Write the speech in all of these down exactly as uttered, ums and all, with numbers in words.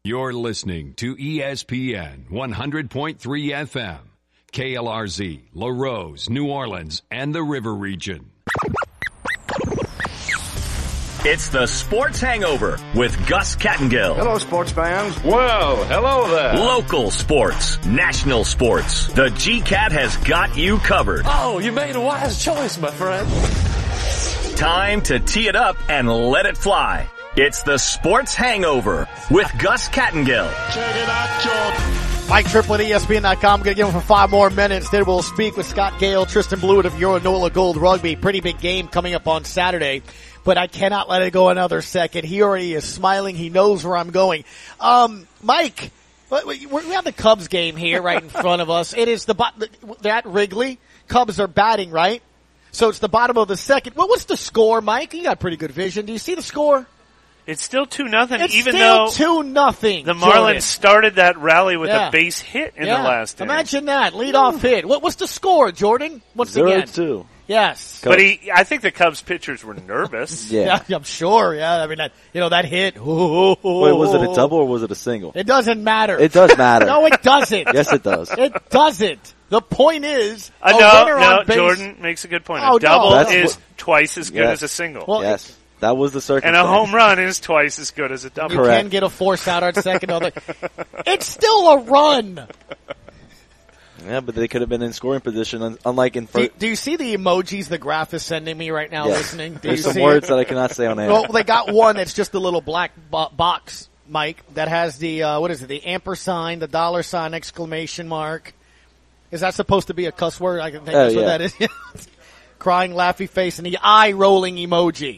You're listening to E S P N one hundred point three F M, K L R Z, LaRose, New Orleans, and the River Region. It's the Sports Hangover with Gus Kattengill. Hello, sports fans. Well, hello there. Local sports, national sports. The G-Cat has got you covered. Oh, you made a wise choice, my friend. Time to tee it up and let it fly. It's the Sports Hangover with Gus Kattengill. Check it out, George. Mike Triplett, E S P N dot com. I'm going to give him for five more minutes. Then we'll speak with Scott Gale, Tristan Blewett of Euro Nola Gold Rugby. Pretty big game coming up on Saturday, but I cannot let it go another second. He already is smiling. He knows where I'm going. Um, Mike, we have the Cubs game here right in front of us. It is the, they're at Wrigley. Cubs are batting, right? So it's the bottom of the second. Well, what's the score, Mike? You got pretty good vision. Do you see the score? It's still two nothing, it's even still though two nothing. The Marlins Jordan. started that rally with yeah. a base hit in yeah. the last inning. Imagine that leadoff hit. What, what's the score, Jordan? Once Zero again, two. Yes, but he. I think the Cubs pitchers were nervous. yeah. yeah, I'm sure. Yeah, I mean that. You know that hit. Ooh, Wait, was it a double or was it a single? It doesn't matter. It does matter. No, it doesn't. Yes, it does. It doesn't. The point is, Uh, a no, winner no. on base. Jordan makes a good point. Oh, a double no. That's is what- twice as good Yes. as a single, Well, Yes, that was the and circumstance. a home run is twice as good as a double. You Correct. can get a force out on second. Other. It's still a run. Yeah, but they could have been in scoring position, un- unlike in Do, first. do you see the emojis the graph is sending me right now? Yes. Listening. Do There's you some see words it? that I cannot say on air. Well, they got one that's just a little black bo- box, Mike, that has the, uh, what is it, the ampersand, the dollar sign, exclamation mark. Is that supposed to be a cuss word? I can think Oh, that's what yeah. that is. Crying, laughy face, and the eye-rolling emoji.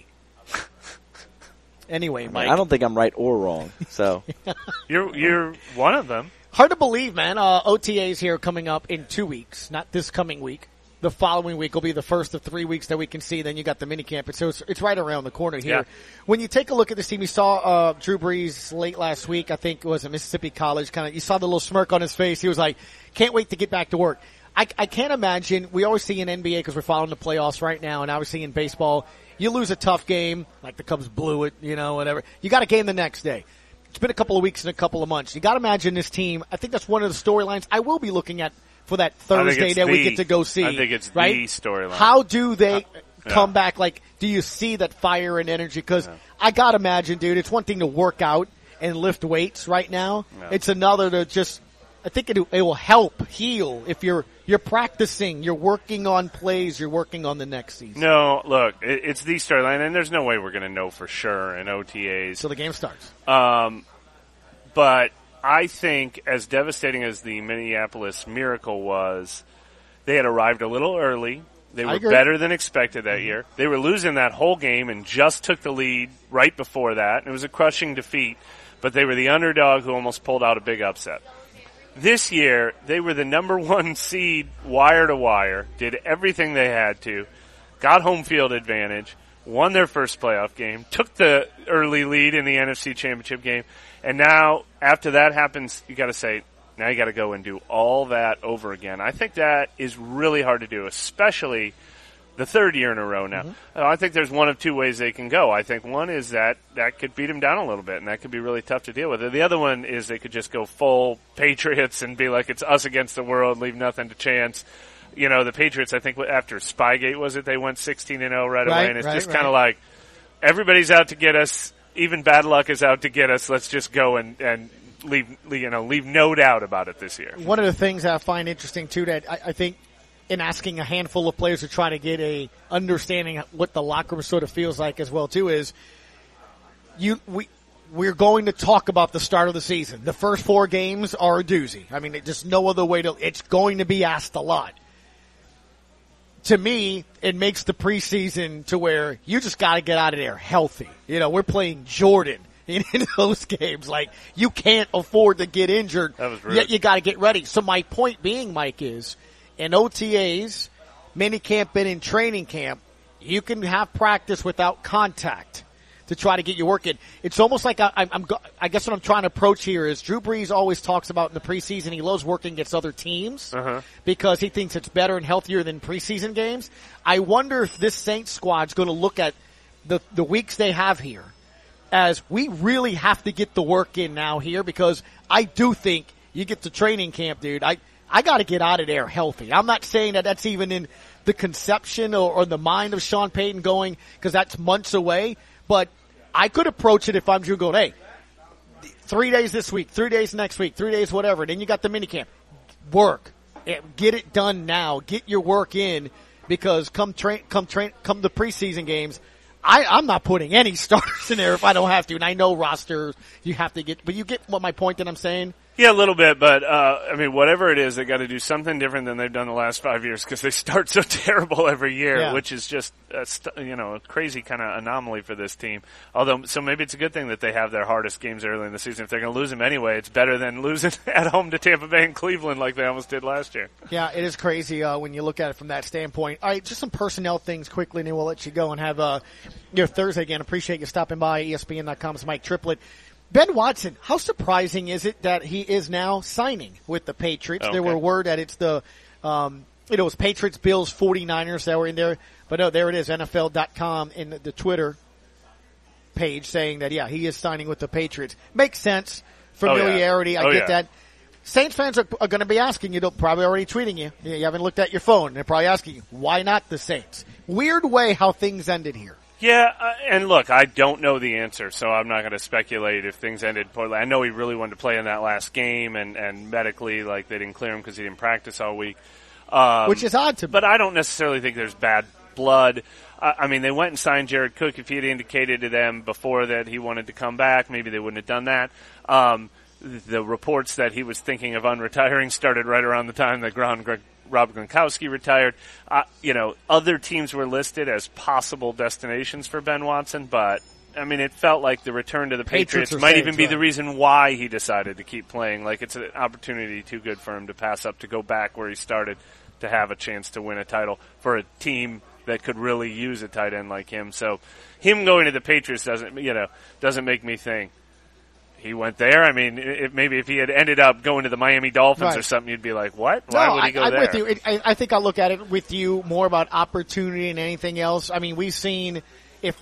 Anyway, Mike. I don't think I'm right or wrong. So You're you're one of them. Hard to believe, man. Uh, O T As here coming up in two weeks, not this coming week. The following week will be the first of three weeks that we can see. Then you got the mini camp. So it's, it's right around the corner here. Yeah. When you take a look at this team, you saw uh, Drew Brees late last week. I think it was at Mississippi College. Kind of, you saw the little smirk on his face. He was like, "Can't wait to get back to work." I, I can't imagine. We always see in N B A because we're following the playoffs right now, and obviously in baseball, you lose a tough game like the Cubs blew it, you know, whatever. You got a game the next day. It's been a couple of weeks and a couple of months. You got to imagine this team. I think that's one of the storylines I will be looking at for that Thursday that the, we get to go see. I think it's right? the storyline. How do they Uh, yeah. come back? Like, do you see that fire and energy? Because Yeah. I got to imagine, dude, it's one thing to work out and lift weights right now. Yeah. It's another to just, I think it, it will help heal if you're you're practicing, you're working on plays, you're working on the next season. No, look, it, it's the storyline, and there's no way we're going to know for sure in O T As. So the game starts. Um, but I think, as devastating as the Minneapolis Miracle was, they had arrived a little early. They I were agree. better than expected that year. They were losing that whole game and just took the lead right before that. It was a crushing defeat, but they were the underdog who almost pulled out a big upset. This year, they were the number one seed wire to wire, did everything they had to, got home field advantage, won their first playoff game, took the early lead in the N F C Championship game, and now, after that happens, you got to say, now you got to go and do all that over again. I think that is really hard to do, especially the third year in a row now. Mm-hmm. I think there's one of two ways they can go. I think one is that that could beat them down a little bit, and that could be really tough to deal with. The other one is they could just go full Patriots and be like, it's us against the world, leave nothing to chance. You know, the Patriots, I think after Spygate, was it, they went sixteen and oh right, Right, away, and it's right, just right. kind of like, everybody's out to get us, even bad luck is out to get us, let's just go and, and leave, you know, leave no doubt about it this year. One of the things I find interesting, too, that I, I think in asking a handful of players to try to get a understanding of what the locker room sort of feels like as well, too, is you we we're going to talk about the start of the season. The first four games are a doozy. I mean, just no other way to – it's going to be asked a lot. To me, it makes the preseason to where you just got to get out of there healthy. You know, we're playing Jordan in, in those games. Like, you can't afford to get injured. That was rude. Yet you got to get ready. So my point being, Mike, is in O T As, mini camp and in training camp, you can have practice without contact to try to get your work in. It's almost like I, I'm, I'm, go- I guess what I'm trying to approach here is Drew Brees always talks about in the preseason he loves working against other teams Uh-huh. because he thinks it's better and healthier than preseason games. I wonder if this Saints squad's going to look at the the weeks they have here as we really have to get the work in now here, because I do think you get to training camp, dude. I, I got to get out of there healthy. I'm not saying that that's even in the conception or, or the mind of Sean Payton going, because that's months away. But I could approach it if I'm Drew going, hey, three days this week, three days next week, three days whatever. Then you got the minicamp. Work. Get it done now. Get your work in, because come train, come train, come the preseason games, I, I'm not putting any starters in there if I don't have to. And I know rosters you have to get, but you get what my point that I'm saying? Yeah, a little bit, but, uh, I mean, whatever it is, they got to do something different than they've done the last five years, because they start so terrible every year, yeah. which is just, a st- you know, a crazy kind of anomaly for this team. Although, so maybe it's a good thing that they have their hardest games early in the season. If they're going to lose them anyway, it's better than losing at home to Tampa Bay and Cleveland like they almost did last year. Yeah, it is crazy, uh, when you look at it from that standpoint. All right, just some personnel things quickly, and then we'll let you go and have, uh, your Thursday again. Appreciate you stopping by. E S P N dot com's Mike Triplett. Ben Watson, how surprising is it that he is now signing with the Patriots? Okay. There were word that it's the, um, you know, it was Patriots, Bills, 49ers that were in there. But no, there it is, N F L dot com in the, the Twitter page saying that, yeah, he is signing with the Patriots. Makes sense. Familiarity, oh, yeah. I oh, get yeah. that. Saints fans are, are going to be asking you, they'll probably already tweeting you. You haven't looked at your phone. They're probably asking you, why not the Saints? Weird way how things ended here. Yeah, uh, and look, I don't know the answer, so I'm not going to speculate if things ended poorly. I know he really wanted to play in that last game, and, and medically, like, they didn't clear him because he didn't practice all week. Um, Which is odd to me. But I don't necessarily think there's bad blood. Uh, I mean, they went and signed Jared Cook. If he had indicated to them before that he wanted to come back, maybe they wouldn't have done that. Um, the reports that he was thinking of unretiring started right around the time that Gron Greg Rob Gronkowski retired. Uh, you know, other teams were listed as possible destinations for Ben Watson, but, I mean, it felt like the return to the Patriots, Patriots might safe, even be right. the reason why he decided to keep playing. Like, it's an opportunity too good for him to pass up, to go back where he started, to have a chance to win a title for a team that could really use a tight end like him. So him going to the Patriots doesn't, you know, doesn't make me think he went there. I mean, it, maybe if he had ended up going to the Miami Dolphins right. or something, you'd be like, what? Why no, would he go I, I'm there? with you. It, I, I think I'll look at it with you more about opportunity than anything else. I mean, we've seen if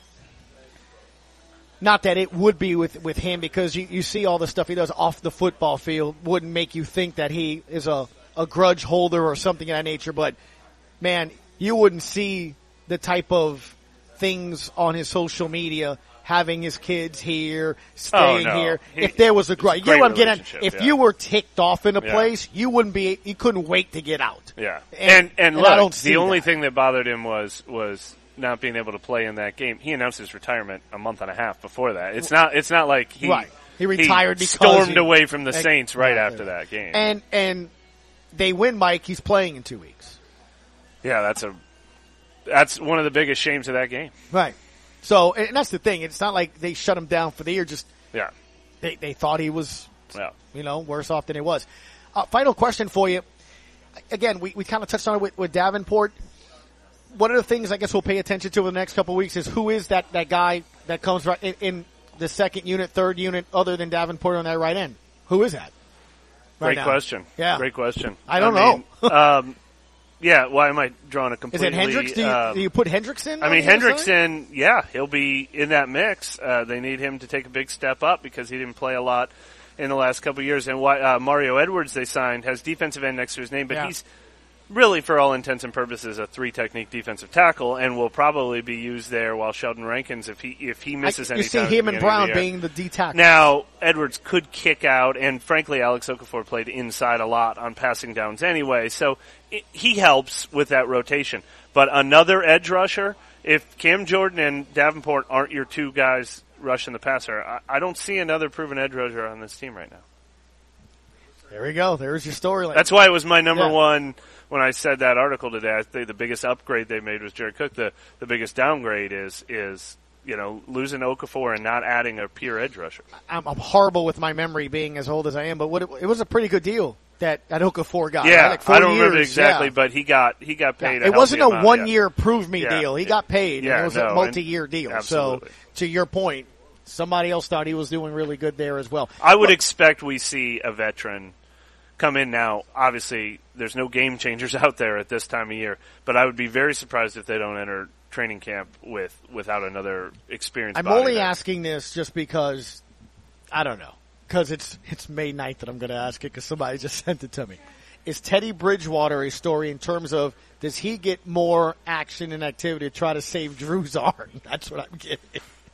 not that it would be with, with him, because you, you see all the stuff he does off the football field wouldn't make you think that he is a, a grudge holder or something of that nature. But, man, you wouldn't see the type of things on his social media, having his kids here, staying oh, no. here. He, if there was a grudge, you know what I'm getting at? If yeah. you were ticked off in a yeah. place, you wouldn't be, you couldn't wait to get out. Yeah. And, And, and, and look, I don't see the only that. thing that bothered him was, was not being able to play in that game. He announced his retirement a month and a half before that. It's not, it's not like he, right. he retired he because stormed he, away from the Saints right yeah, after yeah. that game. And, and they win, Mike, he's playing in two weeks. Yeah, that's a, that's one of the biggest shames of that game. Right. So, and that's the thing. It's not like they shut him down for the year. Just Yeah. they they thought he was, Yeah. you know, worse off than he was. Uh, final question for you. Again, we, we kind of touched on it with, with Davenport. One of the things I guess we'll pay attention to in the next couple of weeks is who is that, that guy that comes right in, in the second unit, third unit, other than Davenport on that right end. Who is that? Right Great now? question. Yeah. Great question. I don't I mean, know. um, yeah, why am I drawing a Is completely... it Hendricks? Do you, um, do you put Hendricks in? I on mean, the other side? Hendrickson, yeah, he'll be in that mix. Uh, they need him to take a big step up because he didn't play a lot in the last couple of years. And why, uh, Mario Edwards, they signed, has defensive end next to his name, but Yeah. he's really, for all intents and purposes, a three-technique defensive tackle, and will probably be used there while Sheldon Rankins, if he if he misses I, any you see time at the him and beginning of Brown the year. being the D tackle. Now, Edwards could kick out, and frankly, Alex Okafor played inside a lot on passing downs anyway, so it, he helps with that rotation. But another edge rusher, if Cam Jordan and Davenport aren't your two guys rushing the passer, I, I don't see another proven edge rusher on this team right now. There we go. There's your storyline. That's why it was my number Yeah. one when I said that article today. I think the biggest upgrade they made was Jared Cook. The the biggest downgrade is is you know losing Okafor and not adding a pure edge rusher. I'm, I'm horrible with my memory being as old as I am, but what it, it was a pretty good deal that, that Okafor got. Yeah, right? Like four I don't remember years, exactly, yeah. but he got he got paid. Yeah. A It wasn't a healthy amount, one yeah. year prove me Yeah. deal. He got paid. Yeah, and it was no, a multi year deal. absolutely. So to your point, somebody else thought he was doing really good there as well. I would Look, expect we see a veteran come in now. Obviously, there's no game changers out there at this time of year, but I would be very surprised if they don't enter training camp with without another experienced I'm body only there. asking this just because, I don't know, because it's, it's May ninth that I'm going to ask it because somebody just sent it to me. Is Teddy Bridgewater a story in terms of does he get more action and activity to try to save Drew's arm? That's what I'm getting.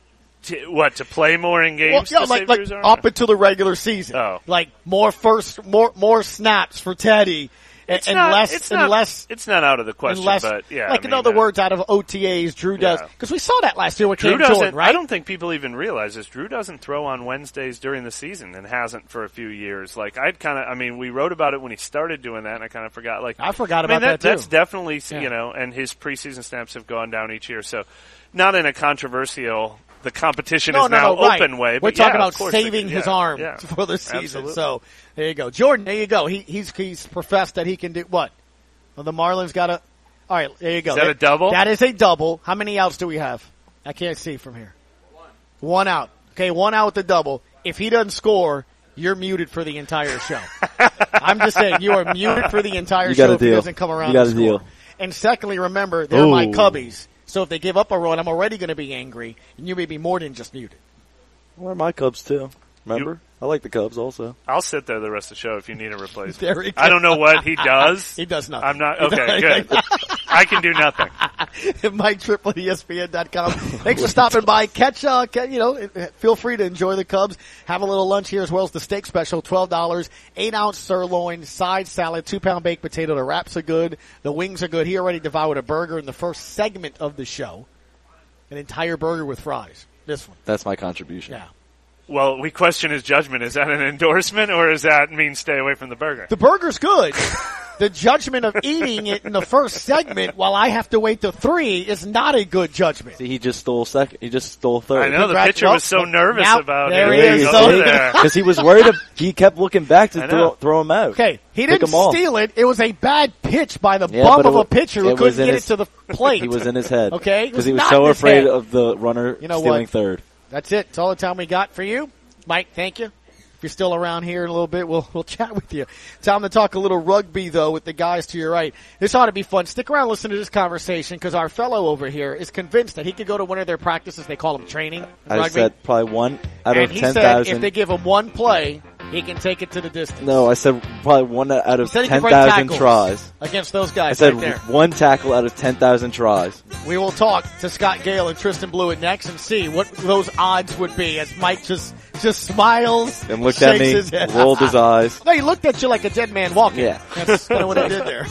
To, what, to play more in games? Well, yeah, to like, save like Drew's arm? up until the regular season. Oh. Like more first, more more snaps for Teddy, and, It's and not, less, it's and not, less, It's not out of the question, and less. but yeah. like I in mean, other uh, words, out of O T As, Drew does Yeah. because we saw that last year with Drew Cam doesn't. Jordan, right? I don't think people even realize this. Drew doesn't throw on Wednesdays during the season and hasn't for a few years. Like I'd kind of. I mean, we wrote about it when he started doing that, and I kind of forgot. Like I forgot I mean, about that, too. That's definitely Yeah. you know, and his preseason snaps have gone down each year. So, not in a controversial. The competition No, is no, now no, right. open way. We're But talking yeah, about of course they saving could- his yeah, arm yeah. for the season. Absolutely. So there you go, Jordan. There you go. He, he's he's professed that he can do what? Well, the Marlins got a. All right, there you go. Is that a double? That is a double. How many outs do we have? I can't see from here. One. One out. Okay, one out with the double. If he doesn't score, you're muted for the entire show. I'm just saying, you are muted for the entire You got show a if he deal. doesn't come around You got and a score. deal. And secondly, remember, they're my Ooh. Cubbies. So if they give up a run, I'm already going to be angry, and you may be more than just muted. Well, my Cubs too. Remember? I like the Cubs also. I'll sit there the rest of the show if you need a replacement. There he I don't know what he does. He does nothing. I'm not okay. Good. I can do nothing. Mike Triplett, E S P N dot com. Thanks for stopping by. Catch, uh, ca- you know, feel free to enjoy the Cubs. Have a little lunch here as well as the steak special, twelve dollars, eight ounce sirloin, side salad, two pound baked potato. The wraps are good. The wings are good. He already devoured a burger in the first segment of the show. An entire burger with fries. This one. That's my contribution. Yeah. Well, we question his judgment. Is that an endorsement or does that mean stay away from the burger? The burger's good. The judgment of eating it in the first segment while I have to wait till three is not a good judgment. See, he just stole second. He just stole third. I know the Congrats- pitcher well, was so nervous now- about there it. he is. Over So- there. Because he was worried. Of, he kept looking back to I throw, know. throw him out. Okay, he Pick didn't 'em off. steal it. It was a bad pitch by the Yeah, bum but of it a wa- pitcher who it was couldn't in get his- it to the plate. He was in his head. Okay, it Because he was not so in his afraid head. of the runner You know stealing what? third. That's it. That's all the time we got for you. Mike, thank you. If you're still around here in a little bit, we'll we'll chat with you. Time to talk a little rugby, though, with the guys to your right. This ought to be fun. Stick around and listen to this conversation because our fellow over here is convinced that he could go to one of their practices. They call them training in I rugby. said probably one out and of he ten said thousand. if they give him one play, he can take it to the distance. No, I said probably one out He of said he ten could break thousand tackles tries. against those I guys said right there. one tackle out of ten thousand tries. We will talk to Scott Gale and Tristan Blewett next and see what those odds would be as Mike just just smiles And looked at shakes me, his head. rolled his eyes. No, he looked at you like a dead man walking. Yeah. That's kind of what he did there.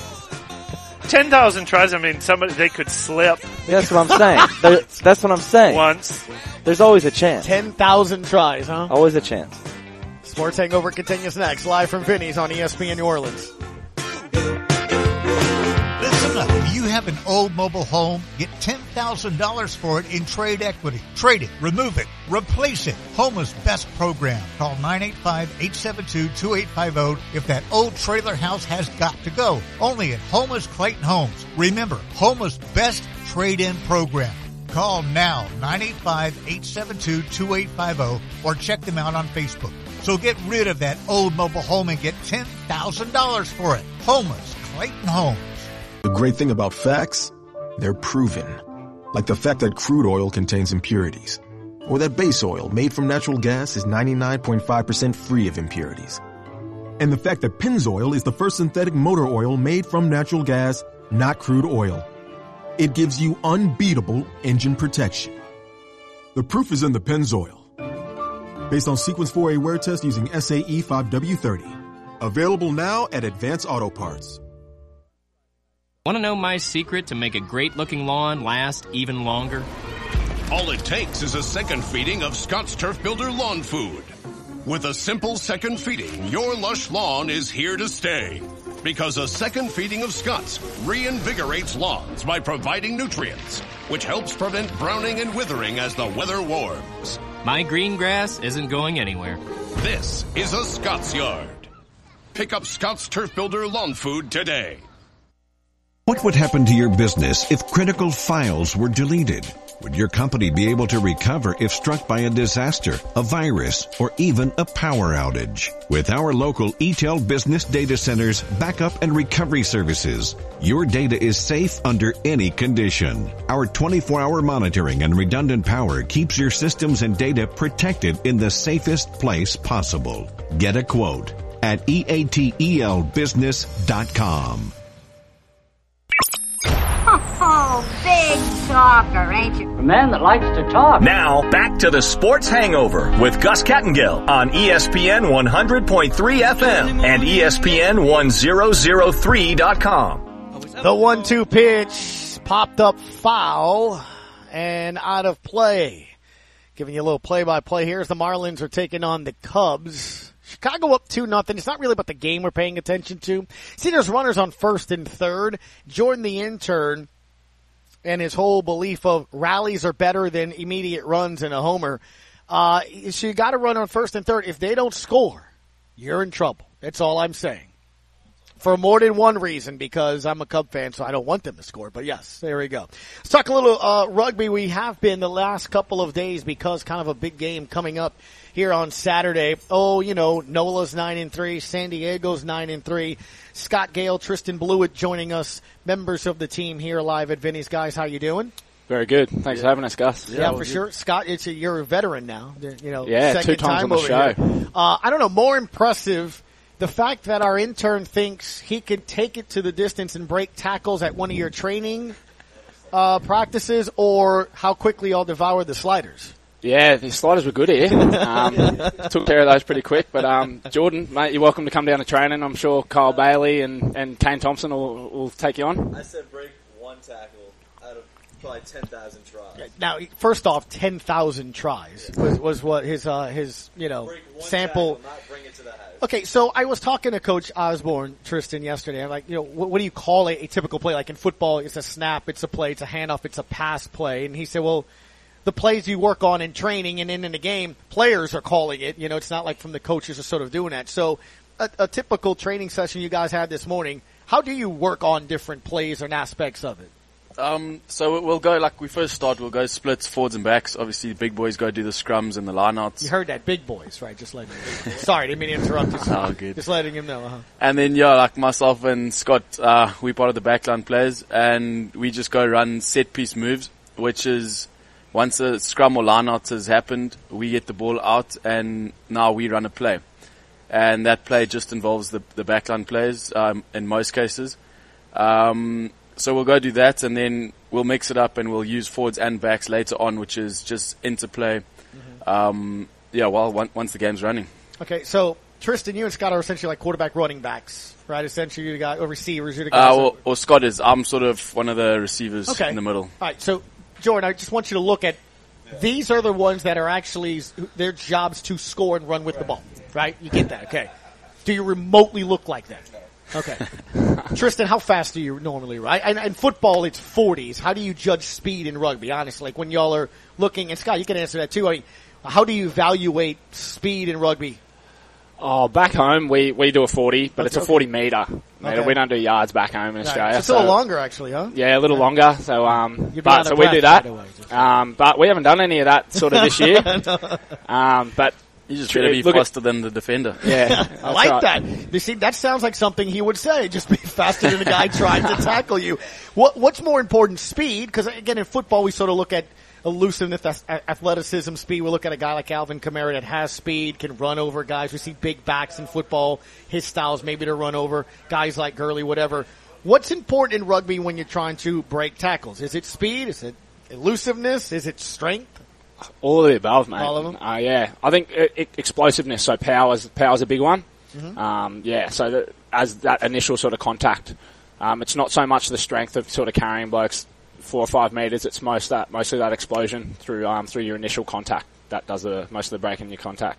ten thousand tries, I mean, somebody, they could slip That's what I'm saying. There- That's what I'm saying. once. There's always a chance. ten thousand tries, huh? Always a chance. Sports Hangover continues next, live from Vinny's on E S P N New Orleans. Listen up. If you have an old mobile home, get ten thousand dollars for it in trade equity. Trade it, remove it, replace it. Homa's best program. Call nine eight five, eight seven two, two eight five zero if that old trailer house has got to go. Only at Homa's Clayton Homes. Remember, Homa's best trade-in program. Call now, nine eight five, eight seven two, two eight five zero, or check them out on Facebook. So get rid of that old mobile home and get ten thousand dollars for it. Homa's Clayton Homes. The great thing about facts, they're proven. Like the fact that crude oil contains impurities. Or that base oil made from natural gas is ninety-nine point five percent free of impurities. And the fact that Pennzoil is the first synthetic motor oil made from natural gas, not crude oil. It gives you unbeatable engine protection. The proof is in the Pennzoil. Based on Sequence four A wear test using S A E five W thirty. Available now at Advanced Auto Parts. Want to know my secret to make a great-looking lawn last even longer? All it takes is a second feeding of Scott's Turf Builder Lawn Food. With a simple second feeding, your lush lawn is here to stay. Because a second feeding of Scott's reinvigorates lawns by providing nutrients, which helps prevent browning and withering as the weather warms. My green grass isn't going anywhere. This is a Scott's Yard. Pick up Scott's Turf Builder Lawn Food today. What would happen to your business if critical files were deleted? Would your company be able to recover if struck by a disaster, a virus, or even a power outage? With our local E T E L Business Data Center's backup and recovery services, your data is safe under any condition. Our twenty-four hour monitoring and redundant power keeps your systems and data protected in the safest place possible. Get a quote at E A T E L business dot com. Oh, big talker, ain't you? A man that likes to talk. Now, back to the Sports Hangover with Gus Kattengill on E S P N one hundred point three F M and E S P N ten oh three dot com. The one two pitch popped up foul and out of play. Giving you a little play-by-play here as the Marlins are taking on the Cubs. Chicago up two nothing. It's not really about the game we're paying attention to. See, there's runners on first and third. Jordan the intern and his whole belief of rallies are better than immediate runs in a homer. Uh, so you got to run on first and third. If they don't score, you're in trouble. That's all I'm saying. For more than one reason, because I'm a Cub fan, so I don't want them to score. But yes, there we go. Let's talk a little uh, rugby. We have been the last couple of days because kind of a big game coming up here on Saturday. Oh, you know, Nola's nine and three, San Diego's nine and three. Scott Gale, Tristan Blewett joining us, members of the team here live at Vinny's. Guys, how you doing? Very good. Thanks yeah. for having us, Gus. Yeah, yeah for sure. Scott, it's a, you're a veteran now. You know, yeah, second two times time on the over show. Here. Uh, I don't know. More impressive. The fact that our intern thinks he can take it to the distance and break tackles at one of your training uh, practices, or how quickly I'll devour the sliders. Yeah, the sliders were good here. Um, took care of those pretty quick. But um, Jordan, mate, you're welcome to come down to training. I'm sure Kyle Bailey and, and Kane Thompson will, will take you on. I said break one tackle out of probably ten thousand tries. Now, first off, ten thousand tries was, was what his, uh, his you know, break one sample. Tackle, not bring it to the house. Okay, so I was talking to Coach Osborne, Tristan, yesterday. I'm like, you know, what, what do you call a, a typical play? Like in football, it's a snap, it's a play, it's a handoff, it's a pass play. And he said, well, the plays you work on in training and in, in the game, players are calling it. You know, it's not like from the coaches are sort of doing that. So a, a typical training session you guys had this morning, how do you work on different plays and aspects of it? Um, so we'll go, like we first start, we'll go splits, forwards and backs. Obviously the big boys go do the scrums and the lineouts. You heard that, big boys, right? Just letting him know. Sorry, didn't mean to interrupt you. Oh, good. Just letting him know. Uh-huh. And then, yeah, like myself and Scott, uh, we part of the backline players, and we just go run set piece moves, which is once a scrum or lineout has happened, we get the ball out and now we run a play. And that play just involves the, the backline players, um, in most cases. Um, So we'll go do that, and then we'll mix it up, and we'll use forwards and backs later on, which is just interplay. Mm-hmm. Um, yeah, well, one, once the game's running. Okay, so Tristan, you and Scott are essentially like quarterback running backs, right? Essentially, you got or receivers. You're the guys. Uh, or, or Scott is. I'm sort of one of the receivers okay. in the middle. All right, so Jordan, I just want you to look at yeah. these are the ones that are actually their jobs to score and run with right. the ball, right? You get that, okay? Do you remotely look like that? Okay. Tristan, how fast do you normally run? And in football, it's forties. How do you judge speed in rugby, honestly? Like when y'all are looking, and Scott, you can answer that too. I mean, how do you evaluate speed in rugby? Oh, back home, we, we do a forty, but okay. it's a forty meter. Okay. We don't do yards back home in Australia. Right. It's a little so, longer, actually, huh? Yeah, a little yeah. longer. So, um, You'd but, so we do that. Way, um, but we haven't done any of that sort of this year. no. Um, but, You just try to be faster at, than the defender. Yeah. I like right. that. You see, that sounds like something he would say. Just be faster than the guy trying to tackle you. What, what's more important, speed? Because, again, in football, we sort of look at elusiveness, athleticism, speed. We look at a guy like Alvin Kamara that has speed, can run over guys. We see big backs in football. His styles maybe to run over guys like Gurley, whatever. What's important in rugby when you're trying to break tackles? Is it speed? Is it elusiveness? Is it strength? All of the above, mate. All of them? Uh, yeah. I think it, it, explosiveness, so power's, power's a big one. Mm-hmm. Um, yeah, so that, as that initial sort of contact, um, it's not so much the strength of sort of carrying blokes four or five metres, it's most that, mostly that explosion through, um, through your initial contact. That does the, most of the breaking your contact.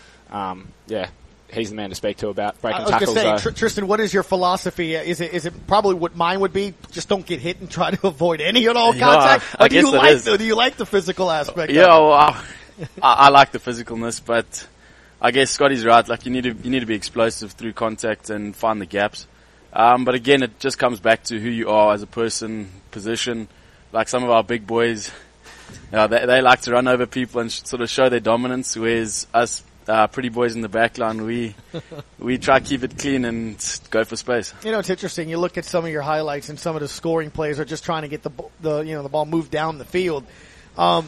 Um, yeah. He's the man to speak to about breaking I was tackles. Say, uh, Tr- Tristan, what is your philosophy? Is it is it probably what mine would be? Just don't get hit and try to avoid any and all contact. Yeah, I or do guess you like is. the, do you like the physical aspect? Yeah, well, I, I like the physicalness, but I guess Scotty's right. Like you need to you need to be explosive through contact and find the gaps. Um, but again, it just comes back to who you are as a person, position. Like some of our big boys, yeah, they, they like to run over people and sh- sort of show their dominance, whereas us uh, pretty boys in the back line, we we try to keep it clean and go for space. You know, it's interesting. You look at some of your highlights, and some of the scoring plays are just trying to get the the you know the ball moved down the field. Um,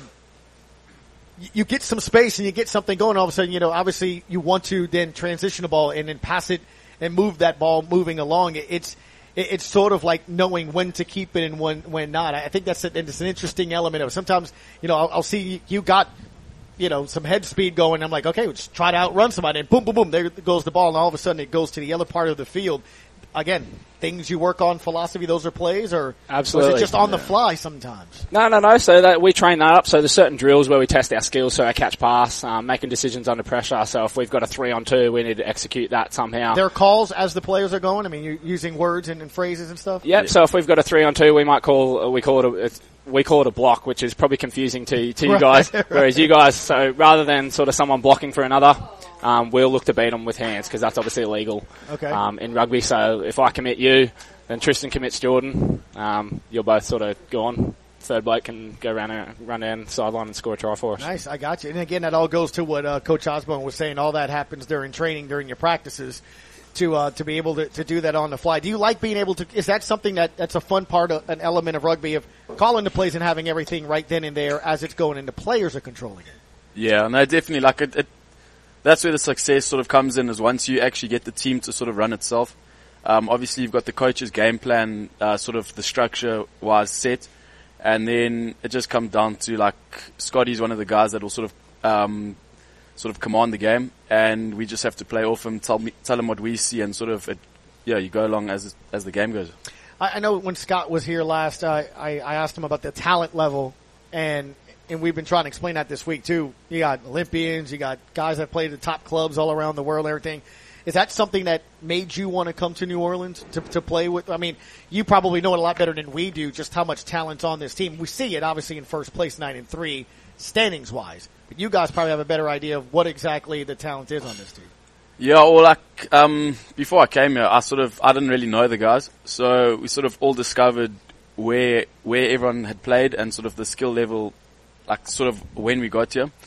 you get some space and you get something going. All of a sudden, you know, obviously you want to then transition the ball and then pass it and move that ball moving along. It's it's sort of like knowing when to keep it and when when not. I think that's a, it's an interesting element of it. Sometimes, you know, I'll, I'll see you got, you know, some head speed going. I'm like, okay, let's try to outrun somebody, and boom, boom, boom, there goes the ball, and all of a sudden it goes to the other part of the field. Again, things you work on, philosophy, those are plays, or, Absolutely. or is it just on yeah. the fly sometimes? No, no, no. So that we train that up. So there's certain drills where we test our skills, so our catch pass, um, making decisions under pressure. So if we've got a three on two, we need to execute that somehow. There are calls as the players are going. I mean, you're using words and, and phrases and stuff. Yep. Yeah. So if we've got a three on two, we might call we call it a it's, we call it a block, which is probably confusing to to you Right, guys. right. Whereas you guys, so rather than sort of someone blocking for another. Um, we'll look to beat them with hands because that's obviously illegal okay. um, in rugby. So if I commit you, then Tristan commits Jordan. Um, you're both sort of gone. Third bloke can go run, out, run down sideline and score a try for us. Nice, I got you. And again, that all goes to what uh, Coach Osborne was saying. All that happens during training, during your practices, to uh, to be able to, to do that on the fly. Do you like being able to? Is that something that that's a fun part, of, an element of rugby, of calling the plays and having everything right then and there as it's going, and the players are controlling it? Yeah, no, definitely. Like it, it that's where the success sort of comes in, is once you actually get the team to sort of run itself. Um, obviously, you've got the coach's game plan, uh, sort of the structure-wise set, and then it just comes down to, like, Scotty's one of the guys that will sort of um, sort of command the game, and we just have to play off him, tell me, tell him what we see, and sort of, it, yeah, you go along as as the game goes. I, I know when Scott was here last, uh, I, I asked him about the talent level, and and we've been trying to explain that this week too. You got Olympians, you got guys that play at the top clubs all around the world and everything. Is that something that made you want to come to New Orleans to, to play with? I mean, you probably know it a lot better than we do, just how much talent's on this team. We see it obviously in first place, nine and three, standings wise. But you guys probably have a better idea of what exactly the talent is on this team. Yeah, well, like, um, before I came here, I sort of, I didn't really know the guys. So we sort of all discovered where, where everyone had played and sort of the skill level, like sort of when we got here.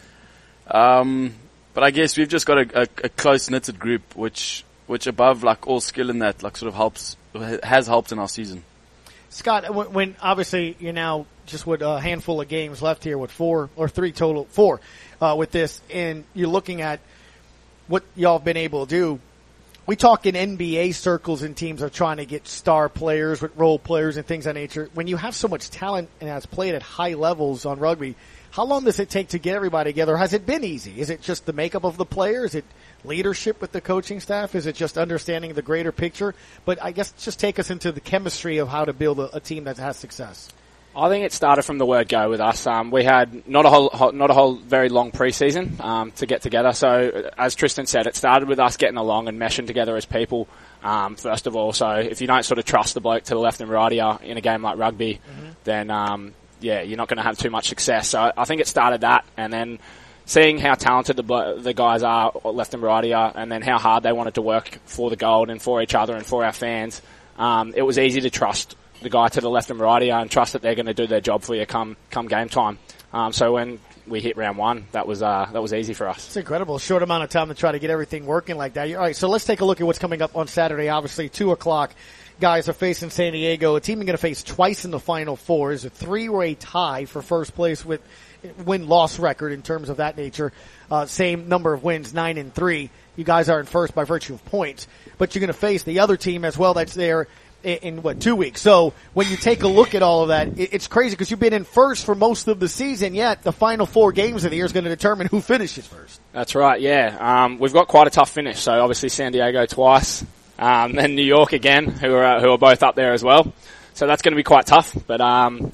Um, but I guess we've just got a, a, a close knitted group, which, which above like all skill in that, like sort of helps, has helped in our season. Scott, when, when obviously you're now just with a handful of games left here with four or three total, four, uh, with this, and you're looking at what y'all have been able to do. We talk in N B A circles and teams are trying to get star players with role players and things of that nature. When you have so much talent and has played at high levels on rugby, how long does it take to get everybody together? Has it been easy? Is it just the makeup of the player? Is it leadership with the coaching staff? Is it just understanding the greater picture? But I guess just take us into the chemistry of how to build a, a team that has success. I think it started from the word go with us. Um, we had not a whole, not a whole very long preseason um, to get together. So, as Tristan said, it started with us getting along and meshing together as people. Um, first of all, so if you don't sort of trust the bloke to the left and right of you in a game like rugby, mm-hmm. then um, yeah, you're not going to have too much success. So, I think it started that, and then seeing how talented the the guys are left and right of and then how hard they wanted to work for the gold and for each other and for our fans. Um, it was easy to trust the guy to the left and right and trust that they're going to do their job for you come come game time. Um, so when we hit round one, that was uh, that was easy for us. It's incredible. Short amount of time to try to get everything working like that. All right, so let's take a look at what's coming up on Saturday. Obviously, two o'clock. Guys are facing San Diego. A team you're going to face twice in the Final Four. Is a three-way tie for first place with win-loss record in terms of that nature. Uh, same number of wins, nine and three. You guys are in first by virtue of points. But you're going to face the other team as well that's there in, in what, two weeks. So when you take a look at all of that, it, it's crazy because you've been in first for most of the season, yet the final four games of the year is going to determine who finishes first. That's right, yeah. Um, we've got quite a tough finish. So obviously San Diego twice, um, then New York again, who are, uh, who are both up there as well. So that's going to be quite tough. But, um,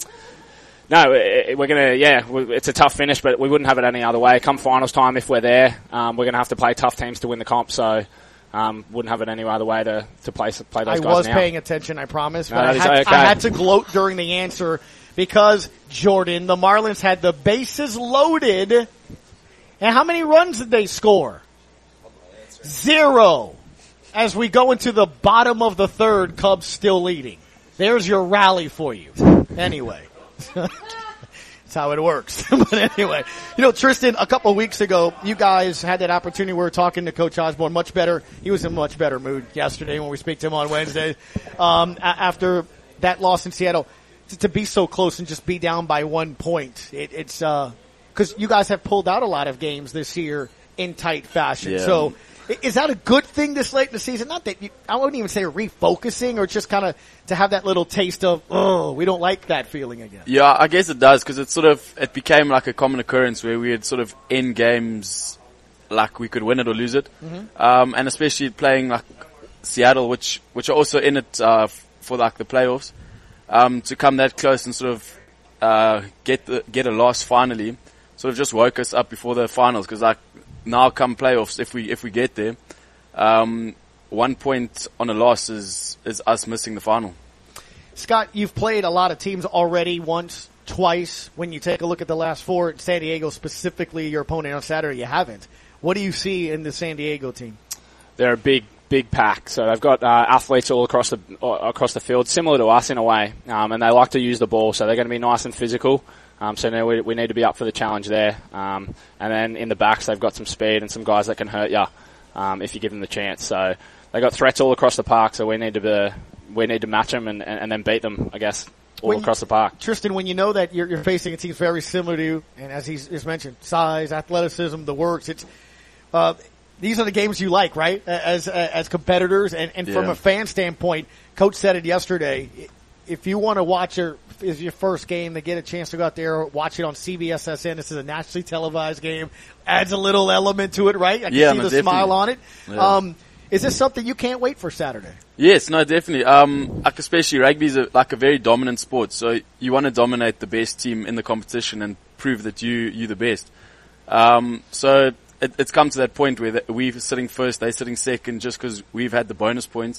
no, it, we're going to, yeah, it's a tough finish, but we wouldn't have it any other way. Come finals time, if we're there, um, we're going to have to play tough teams to win the comp. So, Um, wouldn't have it any other way to, to play, play those I guys was now. paying attention, I promise. No, but I, had, okay. I had to gloat during the answer because, Jordan, the Marlins had the bases loaded. And how many runs did they score? Zero. As we go into the bottom of the third, Cubs still leading. There's your rally for you. Anyway. how it works. But anyway, you know, Tristan, a couple of weeks ago, you guys had that opportunity. We were talking to Coach Osborne, much better. He was in a much better mood yesterday when we speak to him on Wednesday. Um, a- after that loss in Seattle, to, to be so close and just be down by one point, it, it's, uh, cause you guys have pulled out a lot of games this year in tight fashion. Yeah. So, is that a good thing this late in the season? Not that you, I wouldn't even say refocusing, or just kind of to have that little taste of, oh, we don't like that feeling again. Yeah, I guess it does, because it sort of, it became like a common occurrence where we would sort of end games like we could win it or lose it. Mm-hmm. Um, and especially playing like Seattle, which, which are also in it, uh, for like the playoffs, um, to come that close and sort of, uh, get the, get a loss finally, sort of just woke us up before the finals, because like, now come playoffs, if we if we get there, um, one point on a loss is is us missing the final. Scott, you've played a lot of teams already, once, twice. When you take a look at the last four, San Diego specifically, your opponent on Saturday, you haven't. What do you see in the San Diego team? They're a big, big pack. So they've got uh, athletes all across the uh, across the field, similar to us in a way, um, and they like to use the ball. So they're going to be nice and physical. Um, so now we, we need to be up for the challenge there. Um, and then in the backs, they've got some speed and some guys that can hurt you um, if you give them the chance. So they got threats all across the park. So we need to be, we need to match them and, and, and then beat them, I guess, all When across the park. Tristan, when you know that you're, you're facing a team very similar to you, and as he's just mentioned, size, athleticism, the works, it's uh, these are the games you like, right? As as competitors, and, and from Yeah. a fan standpoint, Coach said it yesterday. If you want to watch your is your first game to get a chance to go out there, watch it on C B S S N. This is a nationally televised game. Adds a little element to it, right? I can Yeah, see no, the definitely. smile on it. Yeah. Um, is this something you can't wait for Saturday? Yes, no, definitely. Um, like especially rugby is a, like a very dominant sport, so you want to dominate the best team in the competition and prove that you you're the best. Um, so it, it's come to that point where the, we're sitting first, they're sitting second, just because we've had the bonus points.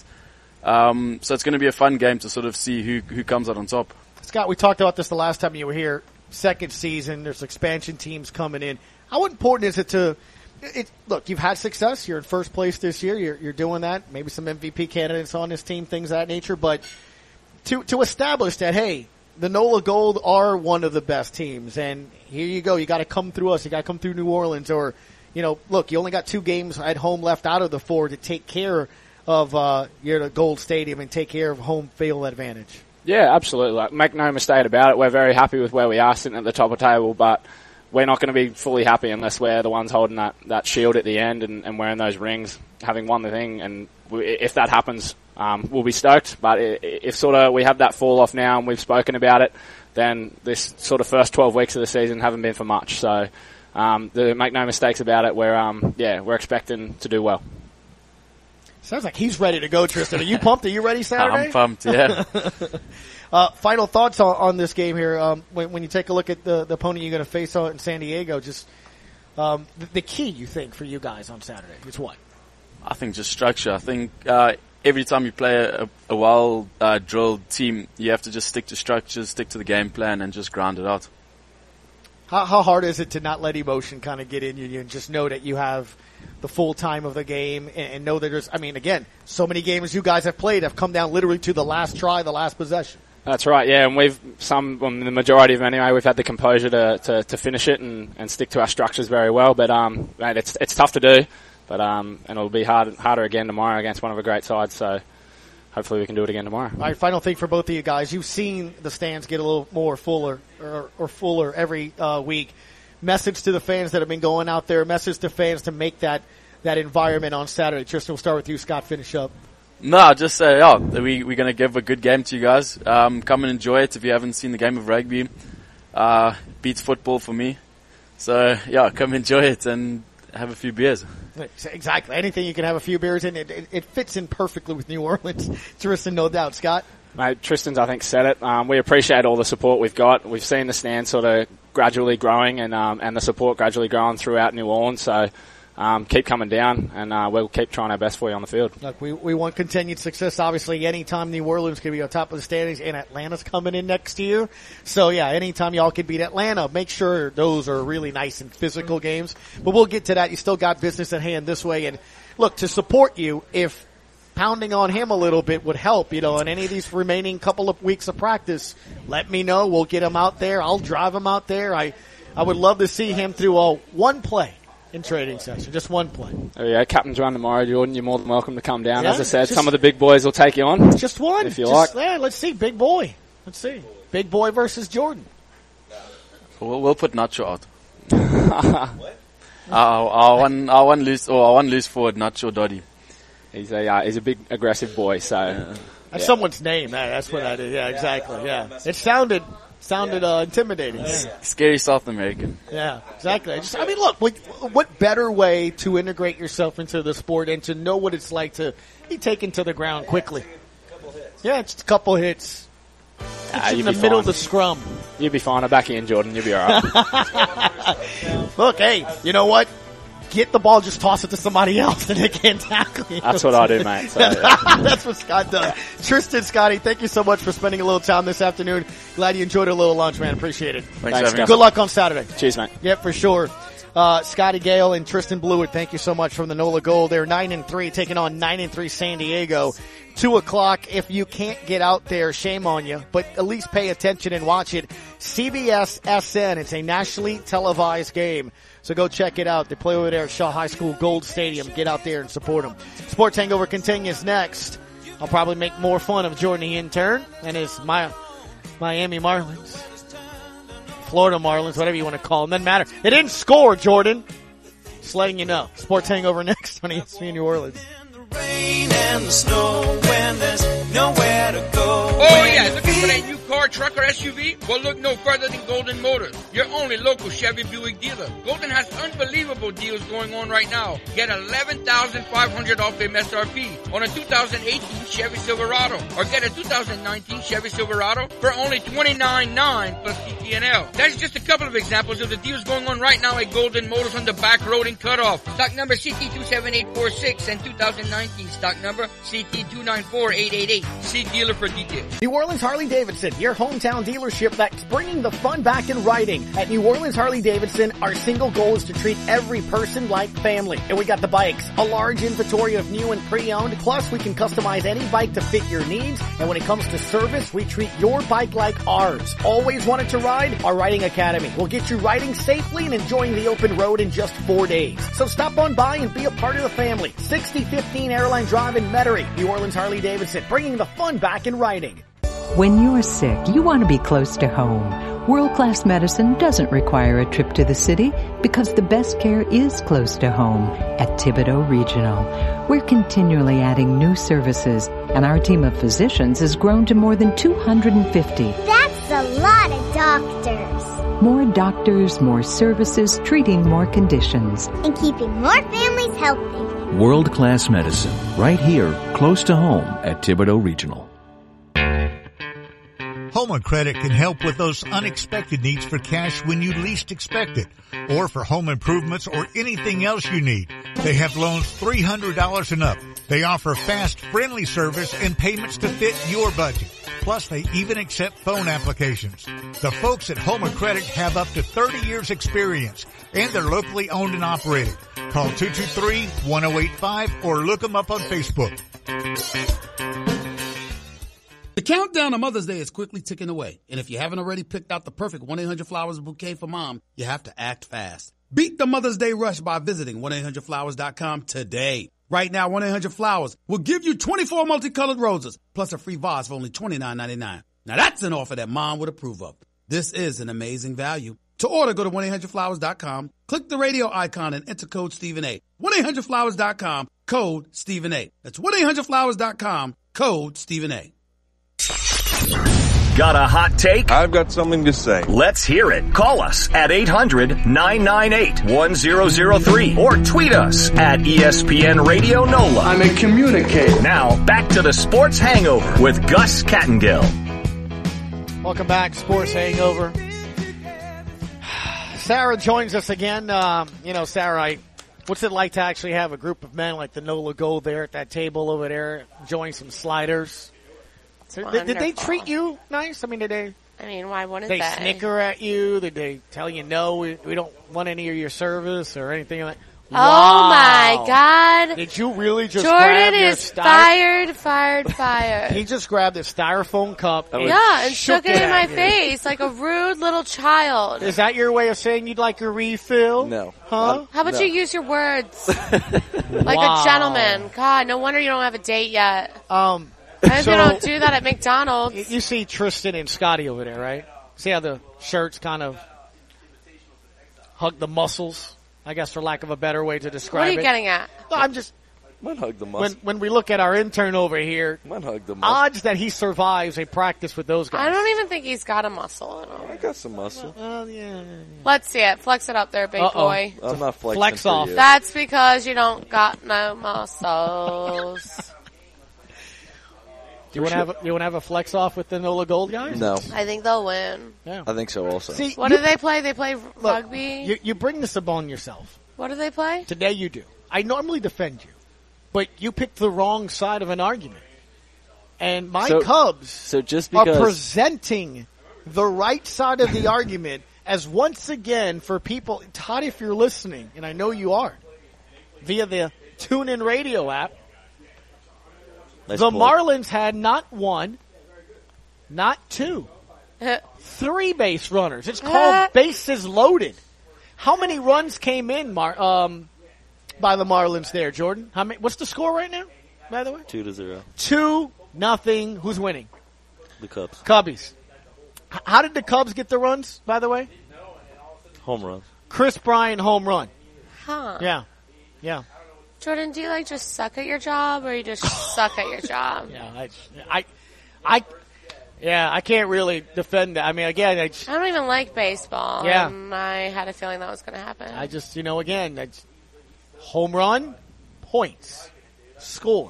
Um, so it's going to be a fun game to sort of see who who comes out on top. Scott, we talked about this the last time you were here. Second season, there's expansion teams coming in. How important is it to it, look? You've had success. You're in first place this year. You're, you're doing that. Maybe some M V P candidates on this team, things of that nature. But to to establish that, hey, the NOLA Gold are one of the best teams, and here you go. You got to come through us. You got to come through New Orleans, or you know, look, you only got two games at home left out of the four to take care of uh, your Gold Stadium and take care of home field advantage. Yeah, absolutely. Like, make no mistake about it. We're very happy with where we are sitting at the top of the table, but we're not going to be fully happy unless we're the ones holding that, that shield at the end and, and wearing those rings, having won the thing. And we, if that happens, um, we'll be stoked. But if sort of we have that fall off now and we've spoken about it, then this sort of first twelve weeks of the season haven't been for much. So um, the, make no mistakes about it. We're um, yeah, we're expecting to do well. Sounds like he's ready to go, Tristan. Are you pumped? Are you ready Saturday? I'm pumped, yeah. uh, final thoughts on, on this game here. Um, when, when you take a look at the, the opponent you're going to face out in San Diego, just um, the, the key, you think, for you guys on Saturday is what? I think just structure. I think uh, every time you play a, a well uh, drilled team, you have to just stick to structures, stick to the game plan, and just grind it out. How, how hard is it to not let emotion kind of get in you and just know that you have the full time of the game and, and know that there's, I mean, again, so many games you guys have played have come down literally to the last try, the last possession. That's right, yeah, and we've, some, well, the majority of them anyway, we've had the composure to, to, to finish it and, and stick to our structures very well, but, um, mate, it's, it's tough to do, but, um, and it'll be hard, harder again tomorrow against one of a great sides, so hopefully we can do it again tomorrow. All right, final thing for both of you guys. You've seen the stands get a little more fuller or, or fuller every uh, week. Message to the fans that have been going out there, message to fans to make that, that environment on Saturday. Tristan, we'll start with you. Scott, finish up. No, just say, uh, yeah, we, we're going to give a good game to you guys. Um, come and enjoy it if you haven't seen the game of rugby. Uh, beats football for me. So, yeah, come enjoy it and have a few beers. Exactly. Anything you can have a few beers in, it, it, it fits in perfectly with New Orleans. Tristan, no doubt. Scott? Mate, Tristan's, I think, said it. Um, we appreciate all the support we've got. We've seen the stand sort of gradually growing and um, and the support gradually growing throughout New Orleans. So um, keep coming down, and uh, we'll keep trying our best for you on the field. Look, we, we want continued success. Obviously, anytime New Orleans can be on top of the standings, and Atlanta's coming in next year. So, yeah, anytime y'all can beat Atlanta, make sure those are really nice and physical games. But we'll get to that. You still got business at hand this way. And, look, to support you, if pounding on him a little bit would help, you know, in any of these remaining couple of weeks of practice. Let me know. We'll get him out there. I'll drive him out there. I, I would love to see him through all one play in training session, just one play. Oh yeah, captain's run tomorrow, Jordan. You're more than welcome to come down. Yeah, As I said, just, some of the big boys will take you on. Just one. If you just, like. Yeah, let's see. Big boy. Let's see. Big boy versus Jordan. We'll, we'll put Nacho out. our, our one, our one loose, or our one loose forward, Nacho Doddy. He's a, uh, he's a big aggressive boy, so. Yeah. That's yeah. someone's name. That, that's what that is. Yeah, exactly. Yeah. It sounded, sounded, uh, intimidating. Yeah. Scary South American. Yeah, exactly. I just, I mean, look, what, what better way to integrate yourself into the sport and to know what it's like to be taken to the ground quickly? Yeah, just a couple hits. Ah, in you'll the be middle fine. of the scrum. You'll be fine. I'll back you in, Jordan. You'll be alright. Look, hey, you know what? Get the ball, just toss it to somebody else, and they can't tackle you. That's what I do, mate. So, yeah. That's what Scott does. Tristan, Scotty, thank you so much for spending a little time this afternoon. Glad you enjoyed a little lunch, man. Appreciate it. Thanks, Thanks Good luck on Saturday. Cheers, mate. Yep, for sure. Uh, Scotty Gale and Tristan Blewett, thank you so much from the NOLA Gold. They're nine and three, taking on nine and three San Diego. Two o'clock. If you can't get out there, shame on you, but at least pay attention and watch it. C B S S N. It's a nationally televised game. So go check it out. They play over there at Shaw High School Gold Stadium. Get out there and support them. Sports Hangover continues next. I'll probably make more fun of Jordan the intern and his my, Miami Marlins. Florida Marlins, whatever you want to call them. Doesn't matter. They didn't score, Jordan. Just letting you know. Sports Hangover next on E S P N New Orleans. Rain and the snow when there's nowhere to go. Oh yeah, looking for that new car, truck, or S U V? Well, look no further than Golden Motors, your only local Chevy Buick dealer. Golden has unbelievable deals going on right now. Get eleven thousand five hundred dollars off M S R P on a two thousand eighteen Chevy Silverado, or get a two thousand nineteen Chevy Silverado for only twenty-nine thousand nine hundred dollars plus T T N L. That's just a couple of examples of the deals going on right now at Golden Motors on the back road and cutoff. Stock number C T two seven eight four six and two thousand nineteen stock number C T two nine four eight eight eight. See dealer for details. New Orleans Harley-Davidson, your hometown dealership that's bringing the fun back in riding. At New Orleans Harley-Davidson, our single goal is to treat every person like family. And we got the bikes, a large inventory of new and pre-owned, plus we can customize any bike to fit your needs. And when it comes to service, we treat your bike like ours. Always wanted to ride? Our Riding Academy will get you riding safely and enjoying the open road in just four days. So stop on by and be a part of the family. sixty fifteen Airline Drive in Metairie, New Orleans Harley-Davidson, bringing the fun back in riding. When you're sick, you want to be close to home. World-class medicine doesn't require a trip to the city because the best care is close to home at Thibodeau Regional. We're continually adding new services, and our team of physicians has grown to more than two hundred fifty. That's a lot of doctors. More doctors, more services, treating more conditions. And keeping more families healthy. World-class medicine, right here, close to home at Thibodeau Regional. Home Credit can help with those unexpected needs for cash when you least expect it, or for home improvements or anything else you need. They have loans three hundred dollars and up. They offer fast, friendly service and payments to fit your budget. Plus, they even accept phone applications. The folks at Home Credit have up to thirty years experience, and they're locally owned and operated. Call two two three, one oh eight five or look them up on Facebook. The countdown to Mother's Day is quickly ticking away, and if you haven't already picked out the perfect one eight hundred flowers bouquet for mom, you have to act fast. Beat the Mother's Day rush by visiting one eight hundred flowers dot com today. Right now, one eight hundred flowers will give you twenty-four multicolored roses, plus a free vase for only twenty-nine ninety-nine. Now that's an offer that mom would approve of. This is an amazing value. To order, go to one eight hundred flowers dot com, click the radio icon and enter code Stephen A. one eight hundred flowers dot com, code Stephen A. That's one eight hundred flowers dot com, code Stephen A. Got a hot take? I've got something to say. Let's hear it. Call us at eight hundred, nine nine eight, one zero zero three or tweet us at E S P N Radio NOLA. I'm a communicator. Now, back to the Sports Hangover with Gus Kattengill. Welcome back, Sports Hangover. Sarah joins us again. Um, you know, Sarah, I, what's it like to actually have a group of men like the NOLA Gold there at that table over there enjoying some sliders? Did, did they treat you nice? I mean, did they? I mean, why wouldn't they? They snicker at you? Did they tell you no? We, we don't want any of your service or anything like that? Wow. Oh my God! Did you really just Jordan grab your is styro- fired, fired, fired. He just grabbed a styrofoam cup. And yeah, and shook it in at my you. face like a rude little child. Is that your way of saying you'd like a refill? No. Huh? How about No. you use your words like Wow. a gentleman? God, no wonder you don't have a date yet. Um, I hope so- you don't do that at McDonald's. You see Tristan and Scotty over there, right? See how the shirts kind of hug the muscles, I guess, for lack of a better way to describe it. What are you getting at? No, I'm just... Might hug the When, muscle. when we look at our intern over here, Might hug the muscle. odds that he survives a practice with those guys. I don't even think he's got a muscle at all. I got some muscle. Well, yeah. Let's see it. Flex it up there, big Uh-oh. boy. I'm not flexing Flex for off. you. That's because you don't got no muscles. Do you want to have a, you want to have a flex off with the Nola Gold guys? No. I think they'll win. Yeah. I think so also. See, What you, do they play? They play look, rugby? You, you bring this upon yourself. What do they play? Today you do. I normally defend you, but you picked the wrong side of an argument. And my So- Cubs So just are because presenting the right side of the argument as once again for people, Todd, if you're listening, and I know you are, via the TuneIn Radio app, Nice the pull. Marlins had not one, not two, three base runners. It's called bases loaded. How many runs came in Mar- um, by the Marlins there, Jordan? How many? What's the score right now, by the way? two to zero. Two, nothing. Who's winning? The Cubs. Cubbies. H- How did the Cubs get the runs, by the way? Home runs. Chris Bryant home run. Huh. Yeah. Yeah. Jordan, do you like just suck at your job or you just suck at your job? Yeah. I, I, I, yeah, I can't really defend that. I mean, again, I just, I don't even like baseball. Yeah. And I had a feeling that was going to happen. I just, you know, again, I just, home run, points, score.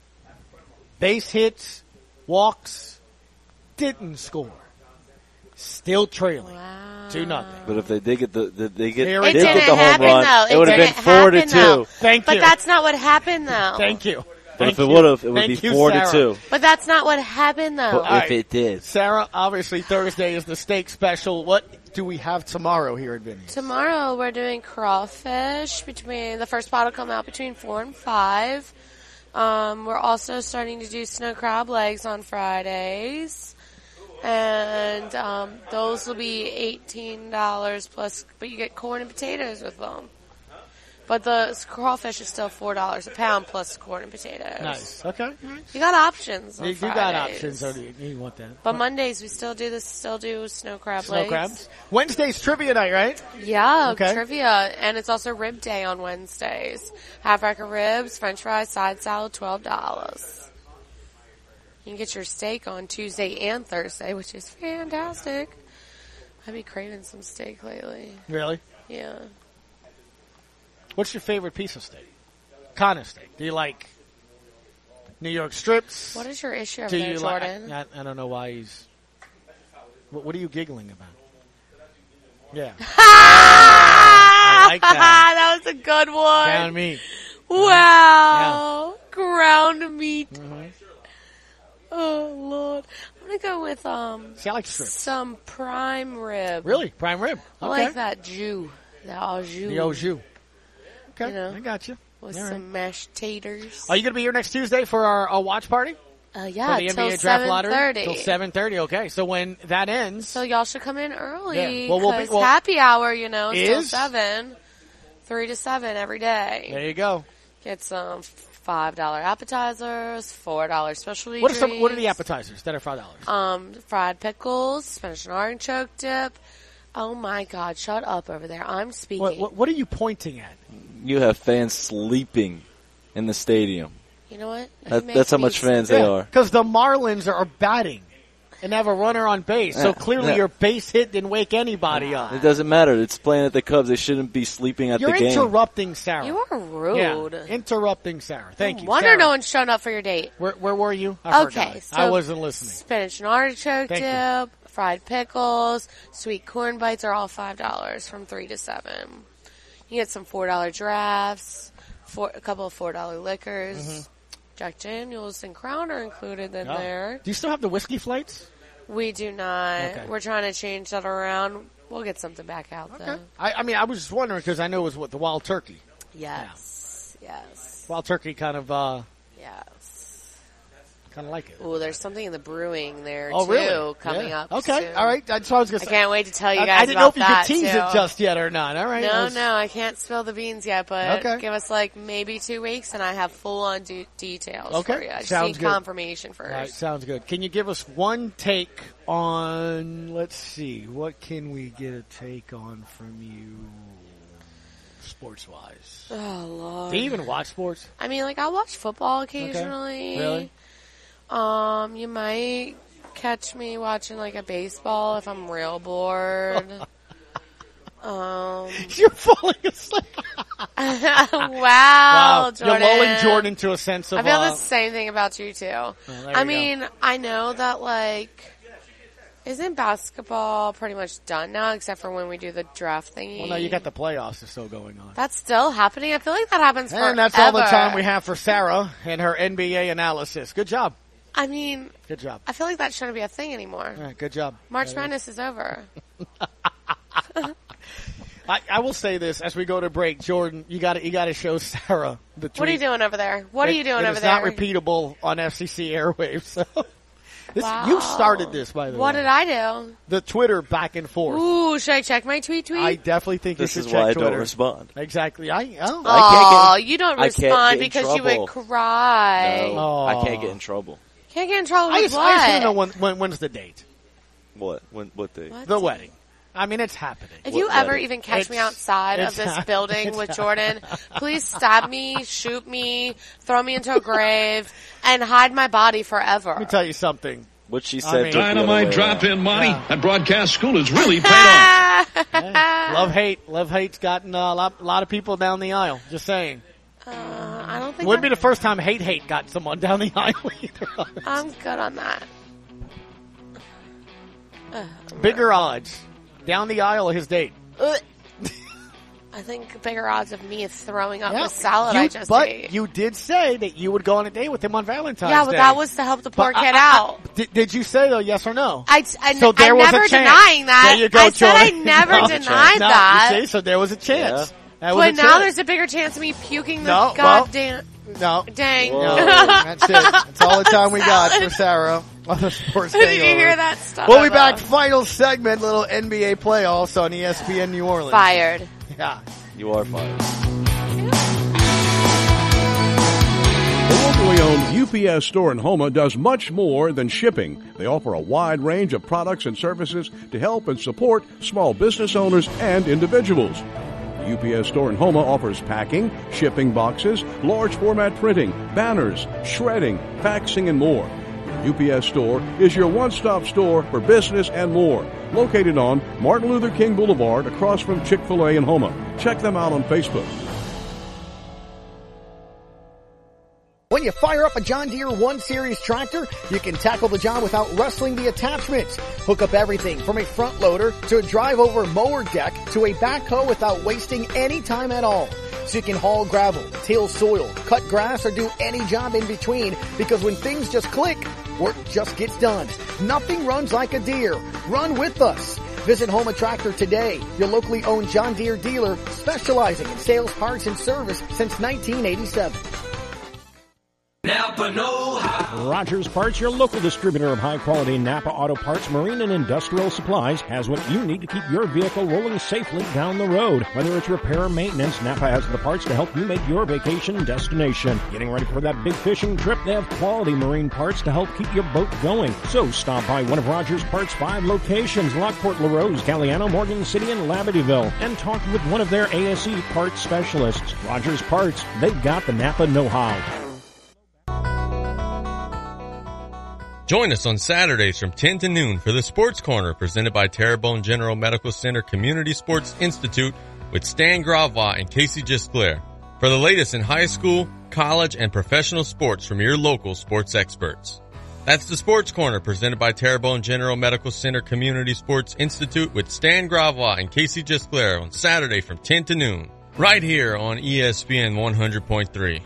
Base hits, walks, didn't score. Still trailing. Wow. Two nothing. But if they did get the, the they get, There they it did didn't get the home happen, run, though. it would have been didn't four to happen, though. two. Thank But you. that's not what happened, though. Thank you. But Thank if it you. would have, it would Thank be you, four Sarah. to two. But that's not what happened, though. But All if right. it did, Sarah, obviously Thursday is the steak special. What do we have tomorrow here at Vinny's? Tomorrow we're doing crawfish. Between the first pot will come out between four and five. Um, we're also starting to do snow crab legs on Fridays, and um, those will be eighteen dollars plus. But you get corn and potatoes with them. But the crawfish is still four dollars a pound plus corn and potatoes. Nice. Okay. You got options. On You, you got Fridays. options. Or do you, you want that? But Mondays we still do this. Still do snow crab Snow legs. crabs. Wednesday's trivia night, right? Yeah, Okay. trivia. And it's also rib day on Wednesdays. Half rack of ribs, french fries, side salad, twelve dollars. You can get your steak on Tuesday and Thursday, which is fantastic. I've been craving some steak lately. Really? Yeah. What's your favorite piece of steak? Kind of steak. Do you like New York strips? What is your issue over Do there, you like? Jordan? I, I don't know why he's. What, what are you giggling about? Yeah. I like that. That was a good one. Ground meat. Wow. Ground meat. Mm-hmm. Oh, Lord. I'm going to go with um See, I like strips. some prime rib. Really? Prime rib. I Okay. like that jus. The au jus. The au jus. Okay, You know, I got you. With All right. some mashed taters. Are you going to be here next Tuesday for our, our watch party? Uh, yeah, for the till N B A draft seven lottery? thirty. Till seven thirty, okay. So when that ends... So y'all should come in early. Yeah. Well, we'll be- 'cause well- happy hour, you know, till Is? seven. Three to seven every day. There you go. Get some five dollar appetizers, four dollar specialty What are some? What are the drinks. appetizers that are five dollars? Um, fried pickles, spinach and artichoke dip. Oh my God! Shut up over there. I'm speaking. What, what, what are you pointing at? you have fans sleeping in the stadium. You know what? He That, makes that's how me much fans they are. Because the Marlins are batting and have a runner on base. So Yeah, clearly yeah. your base hit didn't wake anybody up. It doesn't matter. It's playing at the Cubs. They shouldn't be sleeping at You're the game. interrupting Sarah. You are rude. Yeah, interrupting Sarah. Thank No you. wonder Sarah. no one's shown up for your date. Where, where were you? I Okay, forgot. so I wasn't listening. Spinach and artichoke Thank dip, fried pickles, sweet corn bites are all five dollars from three to seven. You get some four dollar drafts, four, a couple of four dollar liquors. Mhm. Jack Daniels and Crown are included in Oh. there. Do you still have the whiskey flights? We do not. Okay. We're trying to change that around. We'll get something back out though. I, I mean, I was just wondering because I know it was what the wild turkey. Yes. Yeah. Yes. Wild turkey kind of, uh, yes. kind of like it. Oh, there's something in the brewing there, oh, too, really? coming yeah. up. Okay, soon. all right. That's what I was going to I say. can't wait to tell you guys I, I didn't about know if you that, could tease too. it just yet or not. All right. No, was... no, I can't spill the beans yet, but okay. give us like maybe two weeks and I have full-on de- details okay. for you. I just sounds need good. confirmation first. All right, sounds good. Can you give us one take on, let's see, what can we get a take on from you sports-wise? Oh, Lord. Do you even watch sports? I mean, like, I'll watch football occasionally. Okay. Really? Um, you might catch me watching, like, a baseball if I'm real bored. um, You're falling asleep. wow, wow, Jordan. You're lulling Jordan to a sense of... I feel uh, the same thing about you, too. Oh, I you mean, go. I know that, like... Isn't basketball pretty much done now, except for when we do the draft thingy? Well, no, you got the playoffs are still going on. That's still happening? I feel like that happens forever. And that's all the time we have for Sarah and her N B A analysis. Good job. I mean... Good job. I feel like that shouldn't be a thing anymore. Yeah, good job. March Madness is over. I, I will say this as we go to break, Jordan. You got to you got to show Sarah the tweet. What are you doing over there? What it, are you doing it over is there? not repeatable on F C C airwaves. So this, wow. you started this, by the what way. What did I do? The Twitter back and forth. Ooh, should I check my tweet tweet? I definitely think this you should is check why Twitter. I don't respond. Exactly. I oh, oh I can't get, you don't I respond get because you trouble. would cry. No, oh. I can't get in trouble. Can't get in trouble I with just, what? I just want to know when, when when's the date. What? When? What day? What? The wedding. I mean, it's happening. If What you ever wedding? even catch It's- me outside of it's this hap- building it's with hap- Jordan, please stab me, shoot me, throw me into a grave, and hide my body forever. Let me tell you something. What she I said. mean- took the other Dynamite way drop around. in, Monty. Yeah. That broadcast school has really paid off. Yeah. Love hate. Love hate's gotten uh, a lot, a lot of people down the aisle. Just saying. Uh, I don't think Wouldn't be I'm, the first time hate hate got someone down the aisle either. I'm good on that. Uh, Bigger odds down the aisle of his date. Ugh. I think bigger odds of me throwing up Yeah. the salad You- I just but ate. you did say that you would go on a date with him on Valentine's Yeah, but Day. that was to help the poor But I- kid I- I- out. did, did you say though, yes or no? I, I, So there I'm was a never chance. denying that. There you go, I said I Jordan. never No, denied no, that. You see, so there was a chance. That was But a now chance. there's a bigger chance of me puking the No, well, goddamn... No. Dang. No, that's it. That's all the time we got for Sarah on the Sports Did you Hangover. hear that stuff? We'll be back. Final segment, little N B A playoffs on E S P N New Orleans. Fired. Yeah. You are fired. The locally owned U P S store in Houma does much more than shipping. They offer a wide range of products and services to help and support small business owners and individuals. The U P S store in Houma offers packing, shipping boxes, large format printing, banners, shredding, faxing, and more. The U P S store is your one-stop store for business and more. Located on Martin Luther King Boulevard across from Chick-fil-A in Houma. Check them out on Facebook. When you fire up a John Deere one series tractor, you can tackle the job without rustling the attachments. Hook up everything from a front loader to a drive-over mower deck to a backhoe without wasting any time at all. So you can haul gravel, till soil, cut grass, or do any job in between, because when things just click, work just gets done. Nothing runs like a Deere. Run with us. Visit Houma Tractor today, your locally owned John Deere dealer specializing in sales, parts, and service since nineteen eighty-seven. Napa know-how. Rogers Parts, your local distributor of high-quality Napa auto parts, marine, and industrial supplies, has what you need to keep your vehicle rolling safely down the road. Whether it's repair or maintenance, Napa has the parts to help you make your vacation destination. Getting ready for that big fishing trip? They have quality marine parts to help keep your boat going. So stop by one of Rogers Parts' five locations, Lockport, LaRose, Galliano, Morgan City, and Labadyville, and talk with one of their A S E parts specialists. Rogers Parts, they've got the Napa know-how. Join us on Saturdays from ten to noon for the Sports Corner presented by Terrebonne General Medical Center Community Sports Institute with Stan Gravois and Casey Gisclair for the latest in high school, college, and professional sports from your local sports experts. That's the Sports Corner presented by Terrebonne General Medical Center Community Sports Institute with Stan Gravois and Casey Gisclair on Saturday from ten to noon right here on E S P N one hundred point three.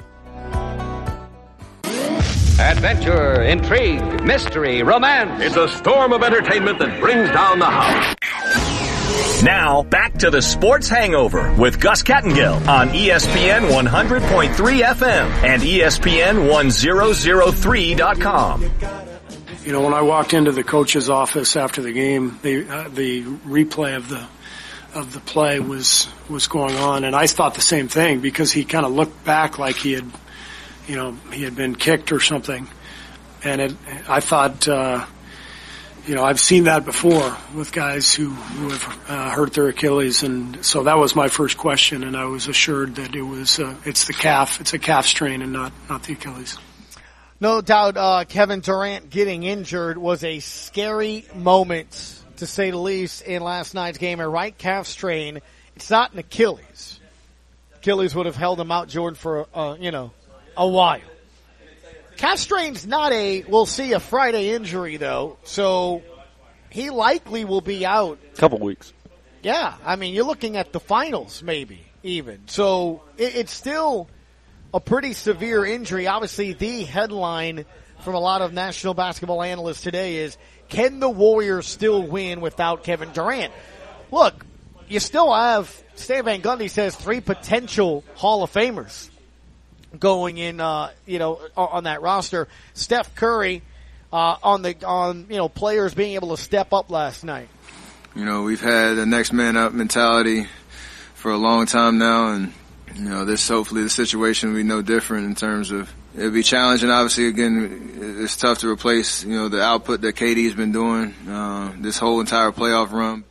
Adventure, intrigue, mystery, romance. It's a storm of entertainment that brings down the house. Now, back to the Sports Hangover with Gus Kattengill on E S P N one hundred point three F M and E S P N one thousand three dot com. You know, when I walked into the coach's office after the game, the uh, the replay of the of the play was was going on, and I thought the same thing because he kind of looked back like he had, you know, he had been kicked or something, and it, I thought, uh, you know, I've seen that before with guys who, who have uh, hurt their Achilles, and so that was my first question, and I was assured that it was uh, it's the calf, it's a calf strain, and not not the Achilles. No doubt, uh, Kevin Durant getting injured was a scary moment, to say the least, in last night's game. A right calf strain. It's not an Achilles. Achilles would have held him out, Jordan, for, uh, you know, a while. Calf strain's not a, we'll see, a Friday injury, though, so he likely will be out. Couple weeks. Yeah, I mean, you're looking at the finals, maybe, even. So it, it's still a pretty severe injury. Obviously, the headline from a lot of national basketball analysts today is, can the Warriors still win without Kevin Durant? Look, you still have, Stan Van Gundy says, three potential Hall of Famers going in, uh, you know, on that roster. Steph Curry, uh, on the, on, you know, players being able to step up last night. You know, we've had a next man up mentality for a long time now, and you know, this hopefully the situation will be no different in terms of it'll be challenging. Obviously, again, it's tough to replace, you know, the output that K D's been doing uh, this whole entire playoff run.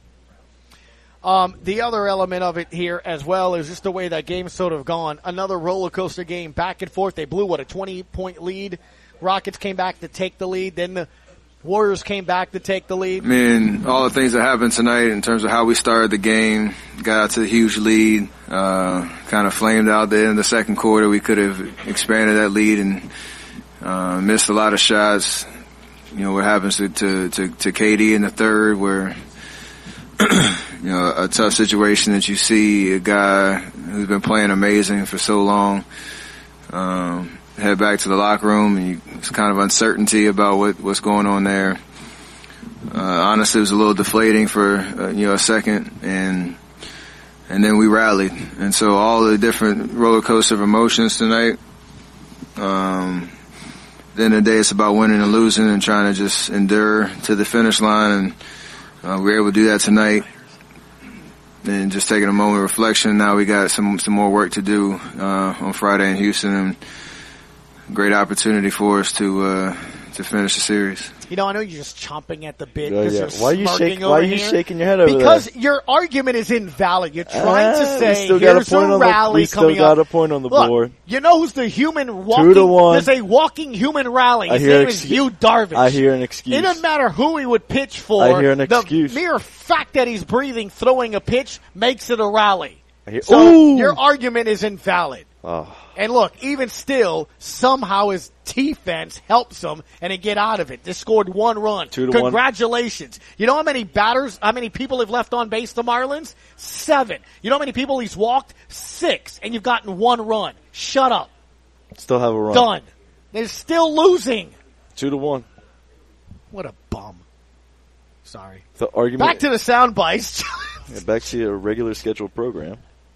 Um, the other element of it here as well is just the way that game's sort of gone. Another roller coaster game, back and forth. They blew, what, a twenty-point lead. Rockets came back to take the lead. Then the Warriors came back to take the lead. I mean, all the things that happened tonight in terms of how we started the game, got out to a huge lead, uh, kind of flamed out there in the second quarter. We could have expanded that lead and uh, missed a lot of shots. You know, what happens to, to, to, to K D in the third where, you know, a tough situation that you see a guy who's been playing amazing for so long, um, head back to the locker room, and you, it's kind of uncertainty about what, what's going on there. Uh, honestly, it was a little deflating for, uh, you know, a second, and and then we rallied. And so all the different roller coaster of emotions tonight, um, at the end of the day, it's about winning and losing and trying to just endure to the finish line, and uh, we were able to do that tonight. And just taking a moment of reflection, now we got some some more work to do uh, on Friday in Houston, and great opportunity for us to uh, to finish the series. You know, I know you're just chomping at the bit. Yeah, yeah. You're Why are you shaking? Why are you here. shaking your head over because there? Because your argument is invalid. You're trying ah, to say still got here's a, point a on rally the, we still coming got up. a point on the Look, board. You know who's the human walking? Two to one. There's a walking human rally. I His hear name ex- is Hugh Darvish. I hear an excuse. It doesn't matter who he would pitch for. I hear an the excuse. mere fact that he's breathing, throwing a pitch, makes it a rally. I hear, so ooh. your argument is invalid. Oh. And look, even still, somehow his defense helps him and they get out of it. They scored one run. Two to Congratulations. One. You know how many batters, how many people have left on base, the Marlins? Seven. You know how many people he's walked? Six. And you've gotten one run. Shut up. Still have a run. Done. They're still losing. Two to one. What a bum. Sorry. The argument. Back to the sound bites. yeah, back to your regular scheduled program.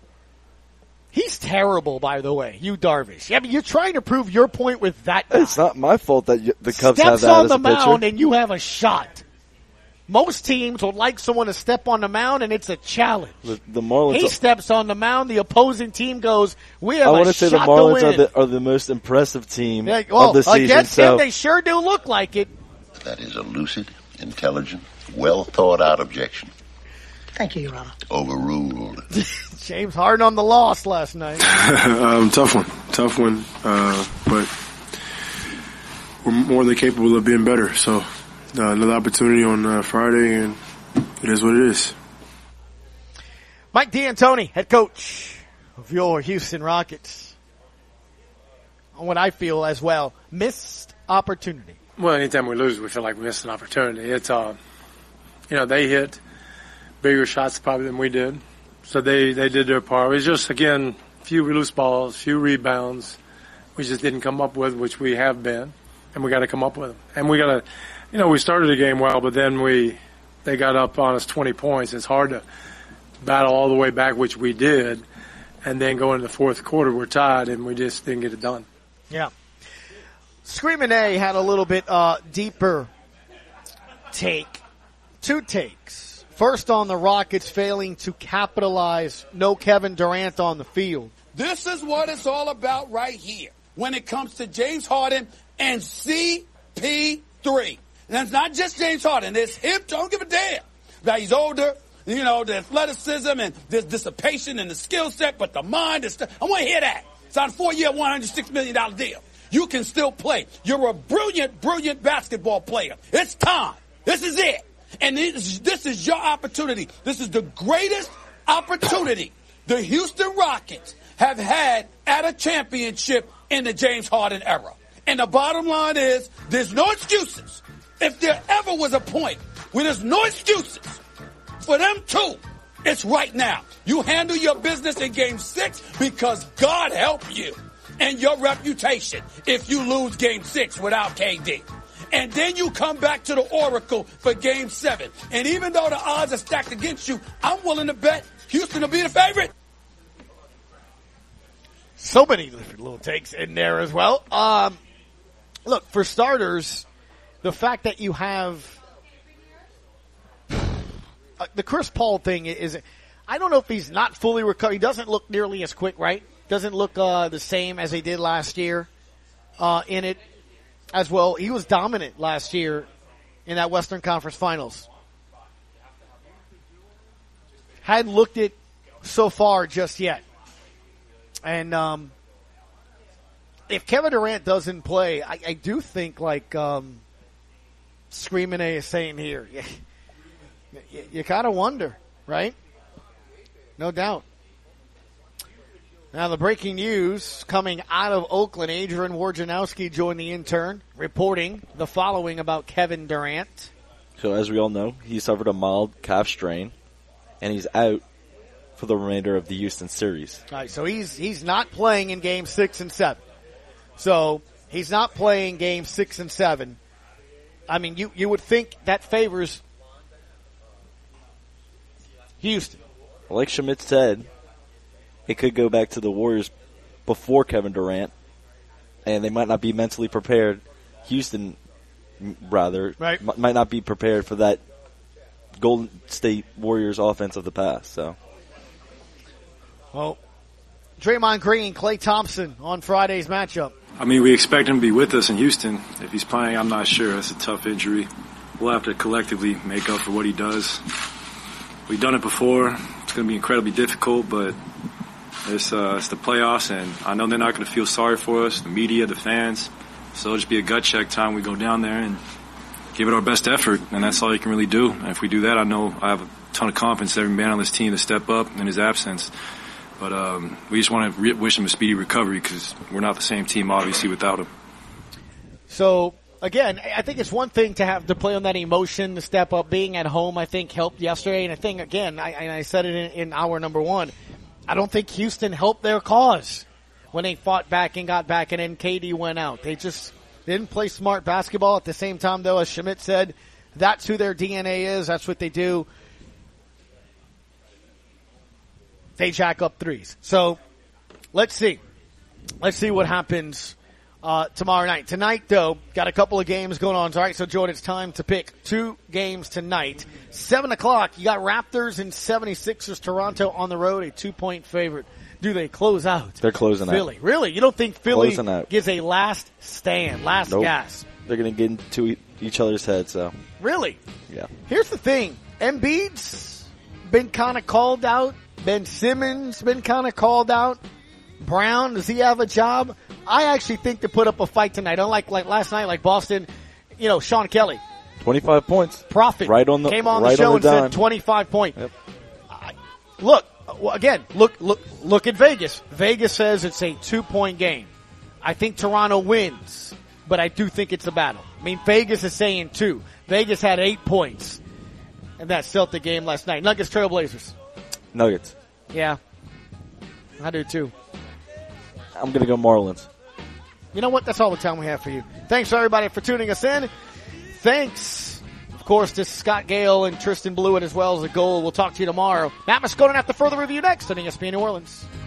He's terrible, by the way, you Darvish. I mean, you're trying to prove your point with that guy. It's not my fault that you, the Cubs Steps have that on as the a pitcher. mound and you have a shot. Most teams would like someone to step on the mound and it's a challenge. The, the Marlins. He are, steps on the mound, the opposing team goes, we have I a want to shot say the Marlins to are win. the, are the most impressive team yeah, well, of the season. Against so. him, they sure do look like it. That is a lucid, intelligent, well thought out objection. Thank you, Your Honor. Overruled. James Harden on the loss last night. um, tough one. Tough one. Uh, but we're more than capable of being better. So uh, another opportunity on uh, Friday, and it is what it is. Mike D'Antoni, head coach of your Houston Rockets. On what I feel as well, missed opportunity. Well, anytime we lose, we feel like we missed an opportunity. It's, uh, you know, they hit bigger shots probably than we did. So they, they did their part. It was just, again, few loose balls, few rebounds we just didn't come up with, which we have been, and we got to come up with them. And we got to, you know, we started the game well, but then we, they got up on us twenty points. It's hard to, battle all the way back, which we did, and then go into the fourth quarter, we're tied, and we just didn't get it done. Yeah. Screamin' A had a little bit uh, deeper take. Two takes. First on the Rockets failing to capitalize. No Kevin Durant on the field. This is what it's all about right here when it comes to James Harden and C P three. And it's not just James Harden. It's him. Don't give a damn. Now, he's older, you know, the athleticism and the dissipation and the skill set, but the mind is, I want to hear that. It's on a four-year, one hundred six million dollars deal. You can still play. You're a brilliant, brilliant basketball player. It's time. This is it. And this, this is your opportunity. This is the greatest opportunity the Houston Rockets have had at a championship in the James Harden era. And the bottom line is, there's no excuses. If there ever was a point where there's no excuses for them two, it's right now. You handle your business in game six because God help you and your reputation if you lose game six without K D. And then you come back to the Oracle for game seven. And even though the odds are stacked against you, I'm willing to bet Houston will be the favorite. So many different little takes in there as well. Um, look, for starters, the fact that you have uh, the Chris Paul thing is, I don't know if he's not fully recovered. He doesn't look nearly as quick, right? Doesn't look uh, the same as he did last year uh, in it as well. He was dominant last year in that Western Conference Finals. Hadn't looked it so far just yet. And um, if Kevin Durant doesn't play, I, I do think, like um, Screamin' A is saying here, you, you, you kind of wonder, right? No doubt. Now the breaking news coming out of Oakland, Adrian Wojnarowski joined the intern, reporting the following about Kevin Durant. So as we all know, he suffered a mild calf strain, and he's out for the remainder of the Houston series. All right, so he's he's not playing in game six and seven. So he's not playing game six and seven. I mean, you, you would think that favors Houston. Like Schmidt said, it could go back to the Warriors before Kevin Durant, and they might not be mentally prepared. Houston, rather, right. m- might not be prepared for that Golden State Warriors offense of the past. So, well, Draymond Green, Klay Thompson on Friday's matchup. I mean, we expect him to be with us in Houston. If he's playing, I'm not sure. That's a tough injury. We'll have to collectively make up for what he does. We've done it before. It's going to be incredibly difficult, but it's, uh, it's the playoffs, and I know they're not going to feel sorry for us, the media, the fans. So it'll just be a gut check time. We go down there and give it our best effort, and that's all you can really do. And if we do that, I know I have a ton of confidence in every man on this team to step up in his absence. But um, we just want to re- wish him a speedy recovery because we're not the same team, obviously, without him. So, again, I think it's one thing to have to play on that emotion, to step up. Being at home, I think, helped yesterday. And I think, again, I, and I said it in, in hour number one, I don't think Houston helped their cause when they fought back and got back, and then K D went out. They just didn't play smart basketball. At the same time, though, as Schmidt said, that's who their D N A is. That's what they do. They jack up threes. So let's see. Let's see what happens uh, tomorrow night. Tonight, though, got a couple of games going on. All right, so, Jordan, it's time to pick two games tonight. seven o'clock, you got Raptors and seventy-sixers, Toronto on the road, a two-point favorite. Do they close out? They're closing Philly. out. Really? You don't think Philly out. gives a last stand, last Nope. gasp? They're going to get into e- each other's heads, so. Really? Yeah. Here's the thing. Embiid's been kind of called out. Ben Simmons been kind of called out. Brown, does he have a job? I actually think to put up a fight tonight. Unlike like last night, like Boston, you know, Sean Kelly. twenty-five points. Prophet. Right on the, came on right the show on and the said dime. twenty-five points. Yep. Uh, look, well, again, look, look, look at Vegas. Vegas says it's a two-point game. I think Toronto wins, but I do think it's a battle. I mean, Vegas is saying two. Vegas had eight points in that Celtic game last night. Nuggets, Trailblazers. Nuggets. Yeah, I do too. I'm going to go Marlins. You know what? That's all the time we have for you. Thanks, everybody, for tuning us in. Thanks, of Of course, to Scott Gale and Tristan Blewett as well as a goal. We'll talk to you tomorrow. Matt Moscona have the further review next on E S P N New Orleans.